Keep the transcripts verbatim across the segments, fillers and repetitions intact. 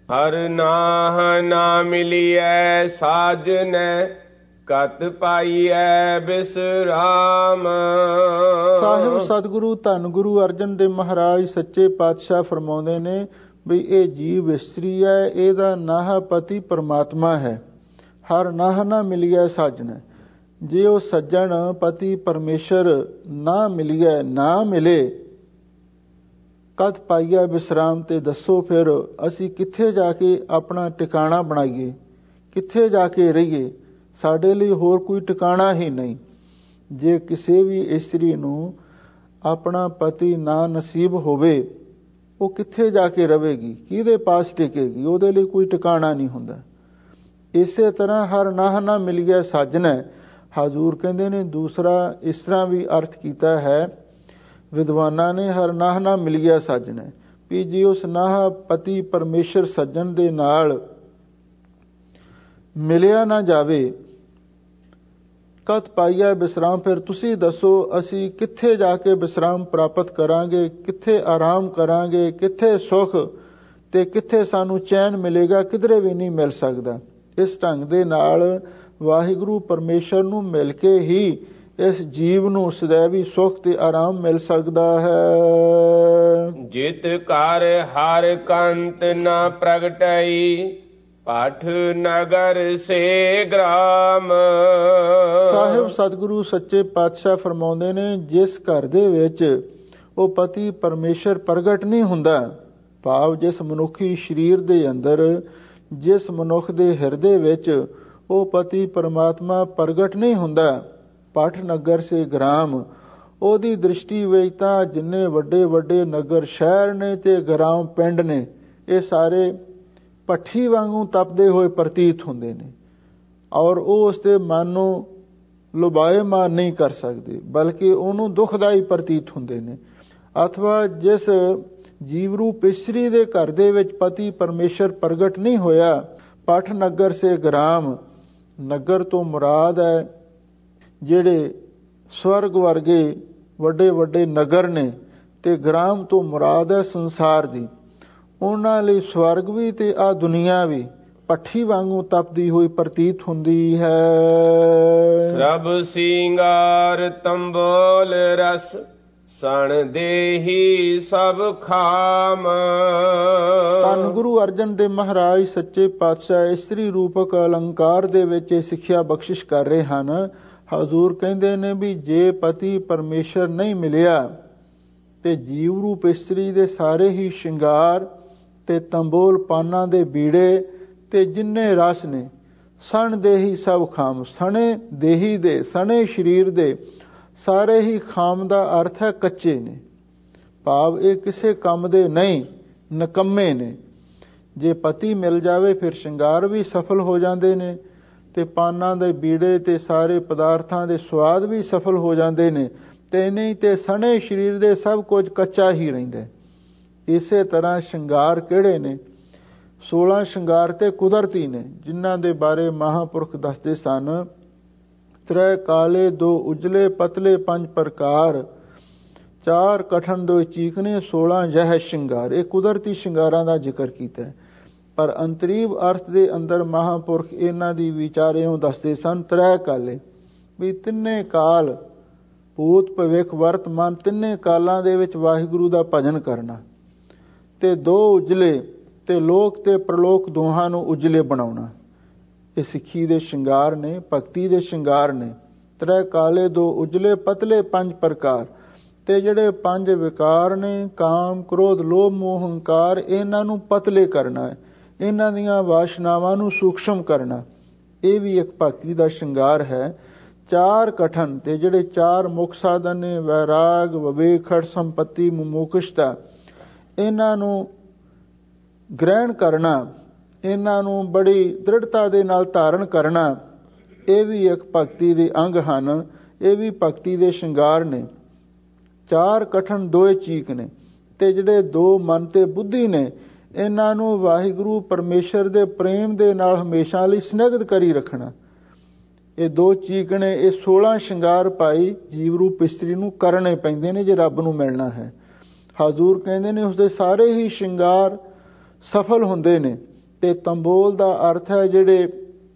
ਹਰ ਨਾਹ ਨਾ ਮਿਲੀਐ ਸਾਜਨੈ, ਕਤ ਪਾਈਐ ਬਿਸਰਾਮ। ਸਾਹਿਬ ਸਤਿਗੁਰੂ ਧੰਨ ਗੁਰੂ ਅਰਜਨ ਦੇਵ ਮਹਾਰਾਜ ਸੱਚੇ ਪਾਤਸ਼ਾਹ ਫਰਮਾਉਂਦੇ ਨੇ ਵੀ ਇਹ ਜੀਵ ਇਸਤਰੀ ਹੈ, ਇਹਦਾ ਨਾਹ ਪਤੀ ਪਰਮਾਤਮਾ ਹੈ। ਹਰ ਨਾਹ ਨਾ ਮਿਲੀਐ ਸਾਜਨੈ, ਜੇ ਉਹ ਸੱਜਣ ਪਤੀ ਪਰਮੇਸ਼ਰ ਨਾ ਮਿਲੀਐ, ਨਾ ਮਿਲੇ, ਕਦ ਪਾਈਆ ਵਿਸਰਾਮ, ਤੇ ਦੱਸੋ ਫਿਰ ਅਸੀਂ ਕਿੱਥੇ ਜਾ ਕੇ ਆਪਣਾ ਟਿਕਾਣਾ ਬਣਾਈਏ, ਕਿੱਥੇ ਜਾ ਕੇ ਰਹੀਏ। ਸਾਡੇ ਲਈ ਹੋਰ ਕੋਈ ਟਿਕਾਣਾ ਹੀ ਨਹੀਂ। ਜੇ ਕਿਸੇ ਵੀ ਇਸਤਰੀ ਨੂੰ ਆਪਣਾ ਪਤੀ ਨਾ ਨਸੀਬ ਹੋਵੇ, ਉਹ ਕਿੱਥੇ ਜਾ ਕੇ ਰਵੇਗੀ, ਕਿਹਦੇ ਪਾਸ ਟਿਕੇਗੀ, ਉਹਦੇ ਲਈ ਕੋਈ ਟਿਕਾਣਾ ਨਹੀਂ ਹੁੰਦਾ। ਇਸੇ ਤਰ੍ਹਾਂ ਹਰ ਨਾਹ ਨਾ ਮਿਲੀਐ ਸਾਜਨੈ, ਹਜ਼ੂਰ ਕਹਿੰਦੇ ਨੇ ਦੂਸਰਾ ਇਸ ਤਰ੍ਹਾਂ ਵੀ ਅਰਥ ਕੀਤਾ ਹੈ ਵਿਦਵਾਨਾਂ ਨੇ, ਹਰ ਨਾਹ ਨਾ ਮਿਲੀਐ ਸਾਜਨੈ, ਵੀ ਜੇ ਉਸ ਨਾਹ ਪਤੀ ਪਰਮੇਸ਼ਰ ਸੱਜਣ ਦੇ ਨਾਲ ਮਿਲਿਆ ਨਾ ਜਾਵੇ, ਕਤ ਪਾਈਆ ਵਿਸਰਾਮ, ਫਿਰ ਤੁਸੀਂ ਦੱਸੋ ਅਸੀਂ ਕਿੱਥੇ ਜਾ ਕੇ ਵਿਸਰਾਮ ਪ੍ਰਾਪਤ ਕਰਾਂਗੇ, ਕਿੱਥੇ ਆਰਾਮ ਕਰਾਂਗੇ, ਕਿੱਥੇ ਸੁਖ ਤੇ ਕਿੱਥੇ ਸਾਨੂੰ ਚੈਨ ਮਿਲੇਗਾ, ਕਿਧਰੇ ਵੀ ਨਹੀਂ ਮਿਲ ਸਕਦਾ। ਇਸ ਢੰਗ ਦੇ ਨਾਲ ਵਾਹਿਗੁਰੂ ਪਰਮੇਸ਼ਰ ਨੂੰ ਮਿਲ ਕੇ ਹੀ ਇਸ ਜੀਵ ਨੂੰ ਸदैवी ਸੁਖ ਤੇ ਆਰਾਮ ਮਿਲ ਸਕਦਾ ਹੈ। ਜਿਤ ਘਰ ਹਰ ਕੰਤ ਨਾ ਪ੍ਰਗਟਈ, ਪਾਠ ਨਗਰ ਸੇ ਗ੍ਰਾਮ। ਸਾਹਿਬ ਸਤਿਗੁਰੂ ਸੱਚੇ ਪਾਤਸ਼ਾਹ ਫਰਮਾਉਂਦੇ ਨੇ, ਜਿਸ ਘਰ ਦੇ ਵਿੱਚ ਉਹ ਪਤੀ ਪਰਮੇਸ਼ਰ ਪ੍ਰਗਟ ਨਹੀਂ ਹੁੰਦਾ, ਭਾਵ ਜਿਸ ਮਨੁੱਖੀ ਸਰੀਰ ਦੇ ਅੰਦਰ, ਜਿਸ ਮਨੁੱਖ ਦੇ ਹਿਰਦੇ ਵਿੱਚ ਉਹ ਪਤੀ ਪਰਮਾਤਮਾ ਪ੍ਰਗਟ ਨਹੀਂ ਹੁੰਦਾ, ਪਾਠ ਨਗਰ ਸੇ ਗ੍ਰਾਮ, ਉਹਦੀ ਦ੍ਰਿਸ਼ਟੀ ਵਿੱਚ ਤਾਂ ਜਿੰਨੇ ਵੱਡੇ ਵੱਡੇ ਨਗਰ ਸ਼ਹਿਰ ਨੇ ਤੇ ਗ੍ਰਾਮ ਪਿੰਡ ਨੇ, ਇਹ ਸਾਰੇ ਭੱਠੀ ਵਾਂਗੂ ਤਪਦੇ ਹੋਏ ਪ੍ਰਤੀਤ ਹੁੰਦੇ ਨੇ, ਔਰ ਉਹ ਉਸ ਦੇ ਮਨ ਨੂੰ ਲੁਭਾਏਮਾਨ ਨਹੀਂ ਕਰ ਸਕਦੇ, ਬਲਕਿ ਉਹਨੂੰ ਦੁਖਦਾਈ ਪ੍ਰਤੀਤ ਹੁੰਦੇ ਨੇ। ਅਥਵਾ ਜਿਸ ਜੀਵ ਰੂਪ ਇਸਤਰੀ ਦੇ ਘਰ ਦੇ ਵਿੱਚ ਪਤੀ ਪਰਮੇਸ਼ਰ ਪ੍ਰਗਟ ਨਹੀਂ ਹੋਇਆ, ਪਾਠ ਨਗਰ ਸੇ ਗ੍ਰਾਮ, ਨਗਰ ਤੋਂ ਮੁਰਾਦ ਹੈ ਜਿਹੜੇ ਸਵਰਗ ਵਰਗੇ ਵੱਡੇ ਵੱਡੇ ਨਗਰ ਨੇ, ਤੇ ਗ੍ਰਾਮ ਤੋਂ ਮੁਰਾਦ ਹੈ ਸੰਸਾਰ ਦੀ। ਉਹਨਾਂ ਲਈ ਸਵਰਗ ਵੀ ਤੇ ਆ ਦੁਨੀਆ ਵੀ ਭੱਠੀ ਵਾਂਗੂ ਤਪਦੀ ਹੋਈ ਪ੍ਰਤੀਤ ਹੁੰਦੀ ਹੈ। ਸਰਬ ਸਿੰਗਾਰ ਤੰਬੋਲ ਰਸ, ਸਣ ਦੇਹੀ ਸਭ ਖਾਮ। ਧੰਨ ਗੁਰੂ ਅਰਜਨ ਦੇਵ ਮਹਾਰਾਜ ਸੱਚੇ ਪਾਤਸ਼ਾਹ ਇਸਤਰੀ ਰੂਪਕ ਅਲੰਕਾਰ ਦੇ ਵਿੱਚ ਇਹ ਸਿੱਖਿਆ ਬਖਸ਼ਿਸ਼ ਕਰ ਰਹੇ ਹਨ। ਹਜ਼ੂਰ ਕਹਿੰਦੇ ਨੇ ਵੀ ਜੇ ਪਤੀ ਪਰਮੇਸ਼ਰ ਨਹੀਂ ਮਿਲਿਆ ਤੇ ਜੀਵ ਰੂਪ ਇਸਤਰੀ ਦੇ ਸਾਰੇ ਹੀ ਸ਼ਿੰਗਾਰ ਤੇ ਤੰਬੋਲ ਪਾਨਾਂ ਦੇ ਬੀੜੇ ਤੇ ਜਿੰਨੇ ਰਸ ਨੇ, ਸਣ ਦੇਹੀ ਸਭ ਖਾਮ, ਸਣੇ ਦੇਹੀ ਦੇ, ਸਣੇ ਸਰੀਰ ਦੇ ਸਾਰੇ ਹੀ ਖਾਮ ਦਾ ਅਰਥ ਹੈ ਕੱਚੇ ਨੇ, ਭਾਵ ਇਹ ਕਿਸੇ ਕੰਮ ਦੇ ਨਹੀਂ, ਨਿਕੰਮੇ ਨੇ। ਜੇ ਪਤੀ ਮਿਲ ਜਾਵੇ ਫਿਰ ਸ਼ਿੰਗਾਰ ਵੀ ਸਫਲ ਹੋ ਜਾਂਦੇ ਨੇ, ਤੇ ਪਾਨਾਂ ਦੇ ਬੀੜੇ ਤੇ ਸਾਰੇ ਪਦਾਰਥਾਂ ਦੇ ਸਵਾਦ ਵੀ ਸਫਲ ਹੋ ਜਾਂਦੇ ਨੇ, ਤੇ ਨਹੀਂ ਤੇ ਸਣੇ ਸਰੀਰ ਦੇ ਸਭ ਕੁਝ ਕੱਚਾ ਹੀ ਰਹਿੰਦਾ। ਇਸੇ ਤਰ੍ਹਾਂ ਸ਼ਿੰਗਾਰ ਕਿਹੜੇ ਨੇ? ਸੋਲਾਂ ਸ਼ਿੰਗਾਰ ਤੇ ਕੁਦਰਤੀ ਨੇ, ਜਿਨ੍ਹਾਂ ਦੇ ਬਾਰੇ ਮਹਾਂਪੁਰਖ ਦੱਸਦੇ ਸਨ। ਤ੍ਰੈ ਕਾਲੇ ਦੋ ਉਜਲੇ ਪਤਲੇ ਪੰਜ ਪ੍ਰਕਾਰ, ਚਾਰ ਕਠਨ ਦੋ ਚੀਕਨੇ ਸੋਲਾਂ ਜਹ ਸ਼ਿੰਗਾਰ। ਇਹ ਕੁਦਰਤੀ ਸ਼ਿੰਗਾਰਾਂ ਦਾ ਜ਼ਿਕਰ ਕੀਤਾ ਹੈ, ਪਰ ਅੰਤਰੀਵ ਅਰਥ ਦੇ ਅੰਦਰ ਮਹਾਂਪੁਰਖ ਇਹਨਾਂ ਦੀ ਵਿਚਾਰਿਓਂ ਦੱਸਦੇ ਸਨ। ਤ੍ਰੈ ਕਾਲੇ ਵੀ ਤਿੰਨੇ ਕਾਲ, ਭੂਤ ਭਵਿੱਖ ਵਰਤਮਾਨ, ਤਿੰਨੇ ਕਾਲਾਂ ਦੇ ਵਿੱਚ ਵਾਹਿਗੁਰੂ ਦਾ ਭਜਨ ਕਰਨਾ, ਤੇ ਦੋ ਉਜਲੇ ਤੇ ਲੋਕ ਤੇ ਪ੍ਰਲੋਕ ਦੋਹਾਂ ਨੂੰ ਉਜਲੇ ਬਣਾਉਣਾ। ਇਹ ਸਿੱਖੀ ਦੇ ਸ਼ਿੰਗਾਰ ਨੇ, ਭਗਤੀ ਦੇ ਸ਼ਿੰਗਾਰ ਨੇ। ਤ੍ਰੈ ਕਾਲੇ ਦੋ ਉਜਲੇ ਪਤਲੇ ਪੰਜ ਪ੍ਰਕਾਰ, ਤੇ ਜਿਹੜੇ ਪੰਜ ਵਿਕਾਰ ਨੇ, ਕਾਮ ਕ੍ਰੋਧ ਲੋਭ ਮੋਹ ਹੰਕਾਰ, ਇਹਨਾਂ ਨੂੰ ਪਤਲੇ ਕਰਨਾ ਹੈ, ਇਹਨਾਂ ਦੀਆਂ ਵਾਸ਼ਨਾਵਾਂ ਨੂੰ ਸੂਖਸ਼ਮ ਕਰਨਾ। ਇਹ ਵੀ ਇੱਕ ਭਗਤੀ ਦਾ ਸ਼ਿੰਗਾਰ ਹੈ। ਚਾਰ ਕਠਨ, ਤੇ ਜਿਹੜੇ ਚਾਰ ਮੁੱਖ ਸਾਧਨ ਨੇ, ਵੈਰਾਗ ਵਿਵੇਕ ਖੜ ਸੰਪਤੀ ਮੁਮੁਕਸ਼ਤਾ, ਇਹਨਾਂ ਨੂੰ ਗ੍ਰਹਿਣ ਕਰਨਾ, ਇਹਨਾਂ ਨੂੰ ਬੜੀ ਦ੍ਰਿੜਤਾ ਦੇ ਨਾਲ ਧਾਰਨ ਕਰਨਾ, ਇਹ ਵੀ ਇੱਕ ਭਗਤੀ ਦੇ ਅੰਗ ਹਨ। ਇਹ ਵੀ ਭਗਤੀ ਦੇ ਸ਼ਿੰਗਾਰ ਨੇ। ਚਾਰ ਕਠਨ ਦੋਏ ਚੀਕ ਨੇ, ਤੇ ਜਿਹੜੇ ਦੋ ਮਨ ਤੇ ਬੁੱਧੀ ਨੇ, ਇਹਨਾਂ ਨੂੰ ਵਾਹਿਗੁਰੂ ਪਰਮੇਸ਼ਰ ਦੇ ਪ੍ਰੇਮ ਦੇ ਨਾਲ ਹਮੇਸ਼ਾ ਲਈ ਸਨਿਗਧ ਕਰੀ ਰੱਖਣਾ। ਇਹ ਦੋ ਚੀਕ ਨੇ, ਇਹ ਸੋਲਾਂ ਸ਼ਿੰਗਾਰ ਭਾਈ ਜੀਵ ਰੂਪ ਇਸਤਰੀ ਨੂੰ ਕਰਨੇ ਪੈਂਦੇ ਨੇ ਜੇ ਰੱਬ ਨੂੰ ਮਿਲਣਾ ਹੈ। ਹਜ਼ੂਰ ਕਹਿੰਦੇ ਨੇ ਉਸਦੇ ਸਾਰੇ ਹੀ ਸ਼ਿੰਗਾਰ ਸਫਲ ਹੁੰਦੇ ਨੇ ਤੇ ਤੰਬੋਲ ਦਾ ਅਰਥ ਹੈ ਜਿਹੜੇ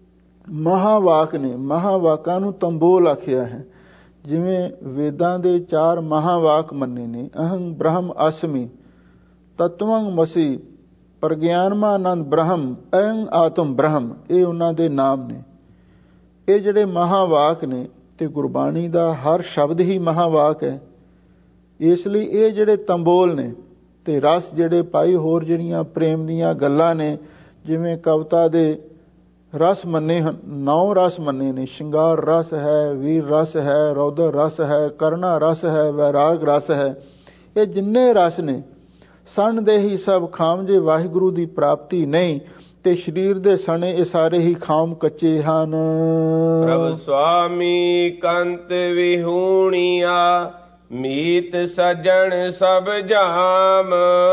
ਮਹਾਵਾਕ ਨੇ, ਮਹਾਵਾਕਾਂ ਨੂੰ ਤੰਬੋਲ ਆਖਿਆ ਹੈ। ਜਿਵੇਂ ਵੇਦਾਂ ਦੇ ਚਾਰ ਮਹਾਵਾਕ ਮੰਨੇ ਨੇ, ਅਹੰ ਬ੍ਰਹਮ ਅਸਮੀ, ਤਤਵੰ ਮਸੀ, ਪ੍ਰਗਿਆਨਮਾਨੰਦ ਬ੍ਰਹਮ, ਅਯੰ ਆਤਮ ਬ੍ਰਹਮ, ਇਹ ਉਹਨਾਂ ਦੇ ਨਾਮ ਨੇ। ਇਹ ਜਿਹੜੇ ਮਹਾਵਾਕ ਨੇ ਤੇ ਗੁਰਬਾਣੀ ਦਾ ਹਰ ਸ਼ਬਦ ਹੀ ਮਹਾਵਾਕ ਹੈ। ਇਸ ਲਈ ਇਹ ਜਿਹੜੇ ਤੰਬੋਲ ਨੇ ਤੇ ਰਸ ਜਿਹੜੇ ਪਾਈ, ਹੋਰ ਜਿਹੜੀਆਂ ਪ੍ਰੇਮ ਦੀਆਂ ਗੱਲਾਂ ਨੇ, ਜਿਵੇਂ ਕਵਿਤਾ ਦੇ ਰਸ ਮੰਨੇ ਹਨ, ਨੌ ਰਸ ਮੰਨੇ ਨੇ, ਸ਼ਿੰਗਾਰ ਰਸ ਹੈ, ਵੀਰ ਰਸ ਹੈ, ਰੌਦਰ ਰਸ ਹੈ, ਕਰੁਣਾ ਰਸ ਹੈ, ਵੈਰਾਗ ਰਸ ਹੈ। ਇਹ ਜਿੰਨੇ ਰਸ ਨੇ ਸਣ ਦੇ ਹੀ ਸਭ ਖਾਮ, ਜੇ ਵਾਹਿਗੁਰੂ ਦੀ ਪ੍ਰਾਪਤੀ ਨਹੀਂ ਤੇ ਸਰੀਰ ਦੇ ਸਣੇ ਇਹ ਸਾਰੇ ਹੀ ਖਾਮ ਕੱਚੇ ਹਨ। ਪ੍ਰਭ ਸੁਆਮੀ ਕੰਤ ਵਿਹੂਣੀਆ, ਮੀਤ ਸੱਜਣ ਸਭ ਜਾਮ।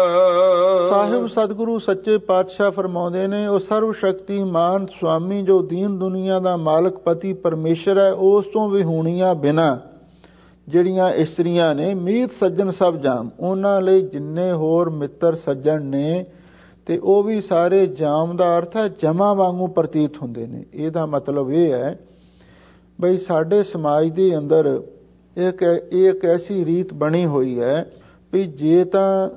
ਸਾਹਿਬ ਸਤਿਗੁਰੂ ਸੱਚੇ ਪਾਤਸ਼ਾਹ ਫਰਮਾਉਂਦੇ ਨੇ, ਉਹ ਸਰਵ ਸ਼ਕਤੀਮਾਨ ਸੁਆਮੀ ਜੋ ਦੀਨ ਦੁਨੀਆ ਦਾ ਮਾਲਕ ਪਤੀ ਪਰਮੇਸ਼ਰ ਹੈ, ਉਸ ਤੋਂ ਵਿਹੂਣੀਆਂ ਬਿਨਾਂ ਜਿਹੜੀਆਂ ਇਸਤਰੀਆਂ ਨੇ, ਮੀਤ ਸੱਜਣ ਸਭ ਜਾਮ, ਉਹਨਾਂ ਲਈ ਜਿੰਨੇ ਹੋਰ ਮਿੱਤਰ ਸੱਜਣ ਨੇ ਤੇ ਉਹ ਵੀ ਸਾਰੇ ਜਾਮ ਦਾ ਅਰਥ ਹੈ ਜਮਾ ਵਾਂਗੂ ਪ੍ਰਤੀਤ ਹੁੰਦੇ ਨੇ। ਇਹਦਾ ਮਤਲਬ ਇਹ ਹੈ ਬਈ ਸਾਡੇ ਸਮਾਜ ਦੇ ਅੰਦਰ ਇੱਕ ਇੱਕ ਐਸੀ ਰੀਤ ਬਣੀ ਹੋਈ ਹੈ ਵੀ ਜੇ ਤਾਂ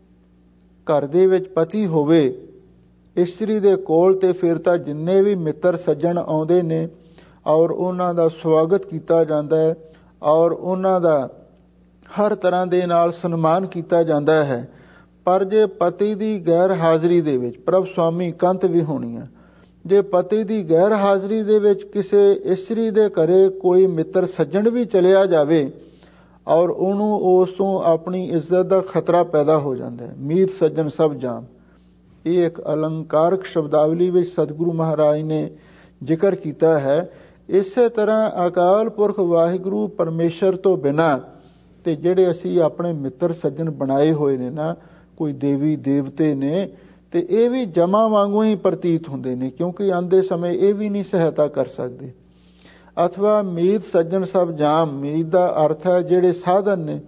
ਘਰ ਦੇ ਵਿੱਚ ਪਤੀ ਹੋਵੇ ਇਸਤਰੀ ਦੇ ਕੋਲ, ਤੇ ਫਿਰ ਤਾਂ ਜਿੰਨੇ ਵੀ ਮਿੱਤਰ ਸੱਜਣ ਆਉਂਦੇ ਨੇ ਔਰ ਉਹਨਾਂ ਦਾ ਸਵਾਗਤ ਕੀਤਾ ਜਾਂਦਾ ਹੈ ਔਰ ਉਹਨਾਂ ਦਾ ਹਰ ਤਰ੍ਹਾਂ ਦੇ ਨਾਲ ਸਨਮਾਨ ਕੀਤਾ ਜਾਂਦਾ ਹੈ। ਪਰ ਜੇ ਪਤੀ ਦੀ ਗੈਰ ਹਾਜ਼ਰੀ ਦੇ ਵਿੱਚ, ਪ੍ਰਭ ਸੁਆਮੀ ਕੰਤ ਵਿਹੂਣੀਆਂ, ਜੇ ਪਤੀ ਦੀ ਗੈਰ ਹਾਜ਼ਰੀ ਦੇ ਵਿੱਚ ਕਿਸੇ ਇਸਤਰੀ ਦੇ ਘਰੇ ਕੋਈ ਮਿੱਤਰ ਸੱਜਣ ਵੀ ਚਲਿਆ ਜਾਵੇ ਔਰ ਉਹਨੂੰ ਉਸ ਤੋਂ ਆਪਣੀ ਇੱਜ਼ਤ ਦਾ ਖਤਰਾ ਪੈਦਾ ਹੋ ਜਾਂਦਾ ਹੈ। ਮੀਤ ਸੱਜਣ ਸਭ ਜਾਮ, ਇਹ ਇੱਕ ਅਲੰਕਾਰਕ ਸ਼ਬਦਾਵਲੀ ਵਿੱਚ ਸਤਿਗੁਰੂ ਮਹਾਰਾਜ ਨੇ ਜ਼ਿਕਰ ਕੀਤਾ ਹੈ। ਇਸੇ ਤਰ੍ਹਾਂ ਅਕਾਲ ਪੁਰਖ ਵਾਹਿਗੁਰੂ ਪਰਮੇਸ਼ਰ ਤੋਂ ਬਿਨਾਂ ਤੇ ਜਿਹੜੇ ਅਸੀਂ ਆਪਣੇ ਮਿੱਤਰ ਸੱਜਣ ਬਣਾਏ ਹੋਏ ਨੇ ਨਾ, ਕੋਈ ਦੇਵੀ ਦੇਵਤੇ ਨੇ, ਤੇ ਇਹ ਵੀ ਜਮਾ ਵਾਂਗੂ ਹੀ ਪ੍ਰਤੀਤ ਹੁੰਦੇ ਨੇ, ਕਿਉਂਕਿ ਆਉਂਦੇ ਸਮੇਂ ਇਹ ਵੀ ਨਹੀਂ ਸਹਾਇਤਾ ਕਰ ਸਕਦੇ। ਅਥਵਾ ਮੀਤ ਸੱਜਣ ਸਭ ਜਾਮ, ਮੀਤ ਦਾ ਅਰਥ ਹੈ ਜਿਹੜੇ ਸਾਧਨ ਨੇ,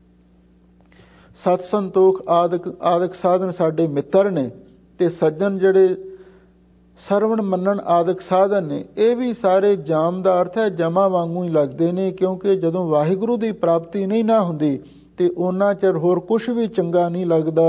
ਸਤ ਸੰਤੋਖ ਆਦਿਕ ਆਦਿਕ ਸਾਧਨ ਸਾਡੇ ਮਿੱਤਰ ਨੇ, ਤੇ ਸੱਜਣ ਜਿਹੜੇ ਸਰਵਣ ਮੰਨਣ ਆਦਿਕ ਸਾਧਨ ਨੇ, ਇਹ ਵੀ ਸਾਰੇ ਜਾਮ ਦਾ ਅਰਥ ਹੈ ਜਮਾ ਵਾਂਗੂ ਹੀ ਲੱਗਦੇ ਨੇ। ਕਿਉਂਕਿ ਜਦੋਂ ਵਾਹਿਗੁਰੂ ਦੀ ਪ੍ਰਾਪਤੀ ਨਹੀਂ ਨਾ ਹੁੰਦੀ ਤੇ ਉਹਨਾਂ ਚਿਰ ਹੋਰ ਕੁਛ ਵੀ ਚੰਗਾ ਨਹੀਂ ਲੱਗਦਾ।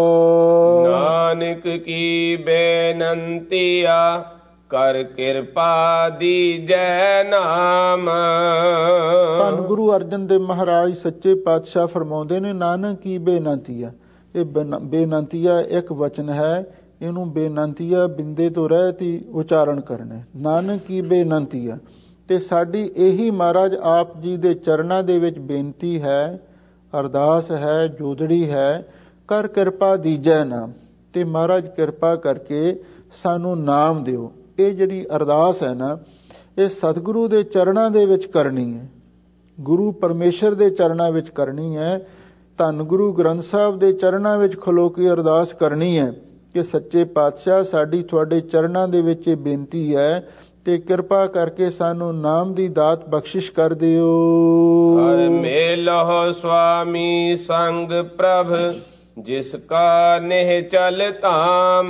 ਨਾਨਕ ਕੀ ਬੇਨੰਤੀਆ, ਕਰ ਕਿਰਪਾ ਦੀਜੈ ਨਾਮ। ਧੰਨ ਗੁਰੂ ਅਰਜਨ ਦੇਵ ਮਹਾਰਾਜ ਸੱਚੇ ਪਾਤਸ਼ਾਹ ਫਰਮਾਉਂਦੇ ਨੇ, ਨਾਨਕ ਕੀ ਬੇਨੰਤੀਆ, ਇਹ ਬੇਨੰਤੀਆ ਇੱਕ ਵਚਨ ਹੈ, ਇਹਨੂੰ ਬੇਨੰਤੀਆ ਬਿੰਦੇ ਤੋਂ ਰਹਿਤ ਹੀ ਉਚਾਰਨ ਕਰਨਾ। ਨਾਨਕ ਕੀ ਬੇਨੰਤੀਆ, ਤੇ ਸਾਡੀ ਇਹੀ ਮਹਾਰਾਜ ਆਪ ਜੀ ਦੇ ਚਰਨਾਂ ਦੇ ਵਿੱਚ ਬੇਨਤੀ ਹੈ, ਅਰਦਾਸ ਹੈ, ਜੋਦੜੀ ਹੈ, ਕਰ ਕਿਰਪਾ ਦੀਜੈ ਨਾਮ, ਤੇ ਮਹਾਰਾਜ ਕਿਰਪਾ ਕਰਕੇ ਸਾਨੂੰ ਨਾਮ ਦਿਓ। ਇਹ ਜਿਹੜੀ ਅਰਦਾਸ ਹੈ ਨਾ, ਇਹ ਸਤਿਗੁਰੂ ਦੇ ਚਰਨਾਂ ਦੇ ਵਿੱਚ ਕਰਨੀ ਹੈ, ਗੁਰੂ ਪਰਮੇਸ਼ਰ ਦੇ ਚਰਨਾਂ ਵਿੱਚ ਕਰਨੀ ਹੈ। ਧੰਨ ਗੁਰੂ ਗ੍ਰੰਥ ਸਾਹਿਬ ਦੇ ਚਰਨਾਂ ਵਿੱਚ ਖਲੋ ਕੇ ਅਰਦਾਸ ਕਰਨੀ ਹੈ ਕਿ ਸੱਚੇ ਪਾਤਸ਼ਾਹ ਸਾਡੀ ਤੁਹਾਡੇ ਚਰਨਾਂ ਦੇ ਵਿੱਚ ਇਹ ਬੇਨਤੀ ਹੈ ਤੇ ਕਿਰਪਾ ਕਰਕੇ ਸਾਨੂੰ ਨਾਮ ਦੀ ਦਾਤ ਬਖਸ਼ਿਸ਼ ਕਰ ਦਿਓ। ਹਰ ਮੇਲਹੁ ਸੁਆਮੀ ਸੰਗ ਪ੍ਰਭ, ਜਿਸ ਕਾ ਨਿਹ ਚਲ ਧਾਮ।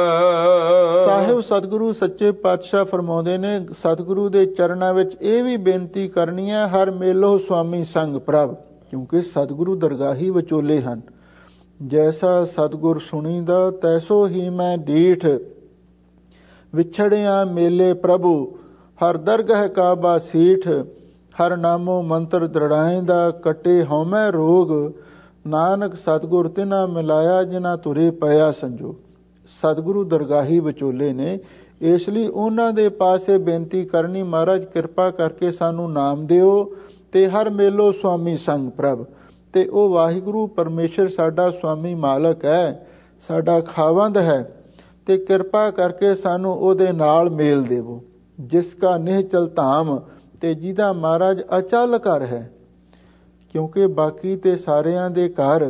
ਸਾਹਿਬ ਸਤਿਗੁਰੂ ਸੱਚੇ ਪਾਤਸ਼ਾਹ ਫਰਮਾਉਂਦੇ ਨੇ, ਸਤਿਗੁਰੂ ਦੇ ਚਰਨਾਂ ਵਿੱਚ ਇਹ ਵੀ ਬੇਨਤੀ ਕਰਨੀ ਹੈ, ਹਰ ਮੇਲਹੁ ਸੁਆਮੀ ਸੰਗ ਪ੍ਰਭ, ਕਿਉਂਕਿ ਸਤਿਗੁਰੂ ਦਰਗਾਹੀ ਵਿਚੋਲੇ ਹਨ। ਜੈਸਾ ਸਤਿਗੁਰ ਸੁਣੀਦਾ ਤੈਸੋ ਹੀ ਮੈਂ ਡੀਠ, ਵਿਛੜਿਆ ਮੇਲੇ ਪ੍ਰਭੂ ਹਰ ਦਰਗਹ ਕਾਬਾ ਸੀਠ। ਹਰ ਨਾਮੋ ਮੰਤਰ ਦ੍ਰਿੜਾਏਂਦਾ, ਕੱਟੇ ਹਉਮੈ ਰੋਗ। ਨਾਨਕ ਸਤਿਗੁਰ ਤਿਨਾ ਮਿਲਾਇਆ, ਜਿਨਾ ਤੁਰੇ ਪਿਆ ਸੰਜੋਗ। ਸਤਿਗੁਰੂ ਦਰਗਾਹੀ ਵਿਚੋਲੇ ਨੇ, ਇਸ ਲਈ ਉਹਨਾਂ ਦੇ ਪਾਸੇ ਬੇਨਤੀ ਕਰਨੀ, ਮਹਾਰਾਜ ਕਿਰਪਾ ਕਰਕੇ ਸਾਨੂੰ ਨਾਮ ਦਿਓ ਤੇ ਹਰ ਮੇਲੋ ਸੁਆਮੀ ਸੰਗ ਪ੍ਰਭ। ਤੇ ਉਹ ਵਾਹਿਗੁਰੂ ਪਰਮੇਸ਼ਰ ਸਾਡਾ ਸੁਆਮੀ ਮਾਲਕ ਹੈ, ਸਾਡਾ ਖਾਵੰਦ ਹੈ, ਤੇ ਕਿਰਪਾ ਕਰਕੇ ਸਾਨੂੰ ਉਹਦੇ ਨਾਲ ਮੇਲ ਦੇਵੋ। ਜਿਸ ਕਾ ਨਿਹਚਲ ਧਾਮ, ਤੇ ਜਿਹਦਾ ਮਹਾਰਾਜ ਅਚਲ ਘਰ ਹੈ, ਕਿਉਂਕਿ ਬਾਕੀ ਤੇ ਸਾਰਿਆਂ ਦੇ ਘਰ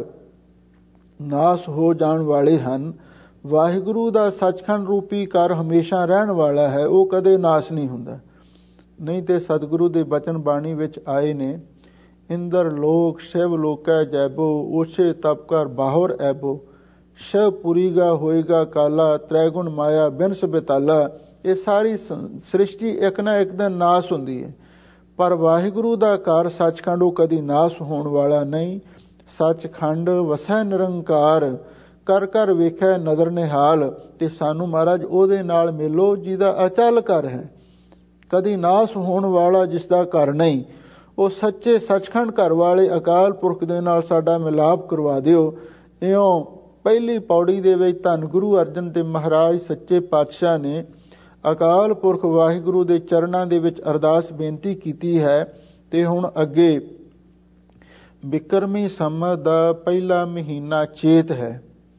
ਨਾਸ ਹੋ ਜਾਣ ਵਾਲੇ ਹਨ। ਵਾਹਿਗੁਰੂ ਦਾ ਸੱਚਖੰਡ ਰੂਪੀ ਘਰ ਹਮੇਸ਼ਾ ਰਹਿਣ ਵਾਲਾ ਹੈ, ਉਹ ਕਦੇ ਨਾਸ ਨਹੀਂ ਹੁੰਦਾ। ਨਹੀਂ ਤੇ ਸਤਿਗੁਰੂ ਦੇ ਬਚਨ ਬਾਣੀ ਵਿੱਚ ਆਏ ਨੇ, ਇੰਦਰ ਲੋਕ ਸ਼ਿਵ ਲੋਕੈ ਜੈਬੋ, ਓਛੇ ਤਪ ਕਰ ਬਾਹਰ ਐਬੋ। ਸ਼ਵ ਪੁਰੀਗਾ ਹੋਏਗਾ ਕਾਲਾ, ਤ੍ਰੈਗੁਣ ਮਾਇਆ ਬਿਨਸ ਬਿਤਾਲਾ। ਇਹ ਸਾਰੀ ਸ੍ਰਿਸ਼ਟੀ ਇੱਕ ਨਾ ਇੱਕ ਦਿਨ ਨਾਸ ਹੁੰਦੀ ਹੈ, ਪਰ ਵਾਹਿਗੁਰੂ ਦਾ ਘਰ ਸੱਚਖੰਡ ਉਹ ਕਦੀ ਨਾਸ ਹੋਣ ਵਾਲਾ ਨਹੀਂ। ਸੱਚਖੰਡ ਵਸੈ ਨਿਰੰਕਾਰ, ਕਰ ਕਰ ਵੇਖੈ ਨਦਰ ਨਿਹਾਲ। ਤੇ ਸਾਨੂੰ ਮਹਾਰਾਜ ਉਹਦੇ ਨਾਲ ਮਿਲੋ ਜਿਹਦਾ ਅਚਲ ਘਰ ਹੈ, ਕਦੀ ਨਾਸ ਹੋਣ ਵਾਲਾ, ਜਿਸ ਦਾ ਘਰ ਨਹੀਂ। ਉਹ ਸੱਚੇ ਸੱਚਖੰਡ ਘਰ ਵਾਲੇ ਅਕਾਲ ਪੁਰਖ ਦੇ ਨਾਲ ਸਾਡਾ ਮਿਲਾਪ ਕਰਵਾ ਦਿਓ। ਇਉਂ ਪਹਿਲੀ ਪੌੜੀ ਦੇ ਵਿੱਚ ਧੰਨ ਗੁਰੂ ਅਰਜਨ ਦੇਵ ਮਹਾਰਾਜ ਸੱਚੇ ਪਾਤਸ਼ਾਹ ਨੇ ਅਕਾਲ ਪੁਰਖ ਵਾਹਿਗੁਰੂ ਦੇ ਚਰਨਾਂ ਦੇ ਵਿੱਚ ਅਰਦਾਸ ਬੇਨਤੀ ਕੀਤੀ ਹੈ। ਤੇ ਹੁਣ ਅੱਗੇ ਬਿਕਰਮੀ ਸੰਮਤ ਦਾ ਪਹਿਲਾ ਮਹੀਨਾ ਚੇਤ ਹੈ,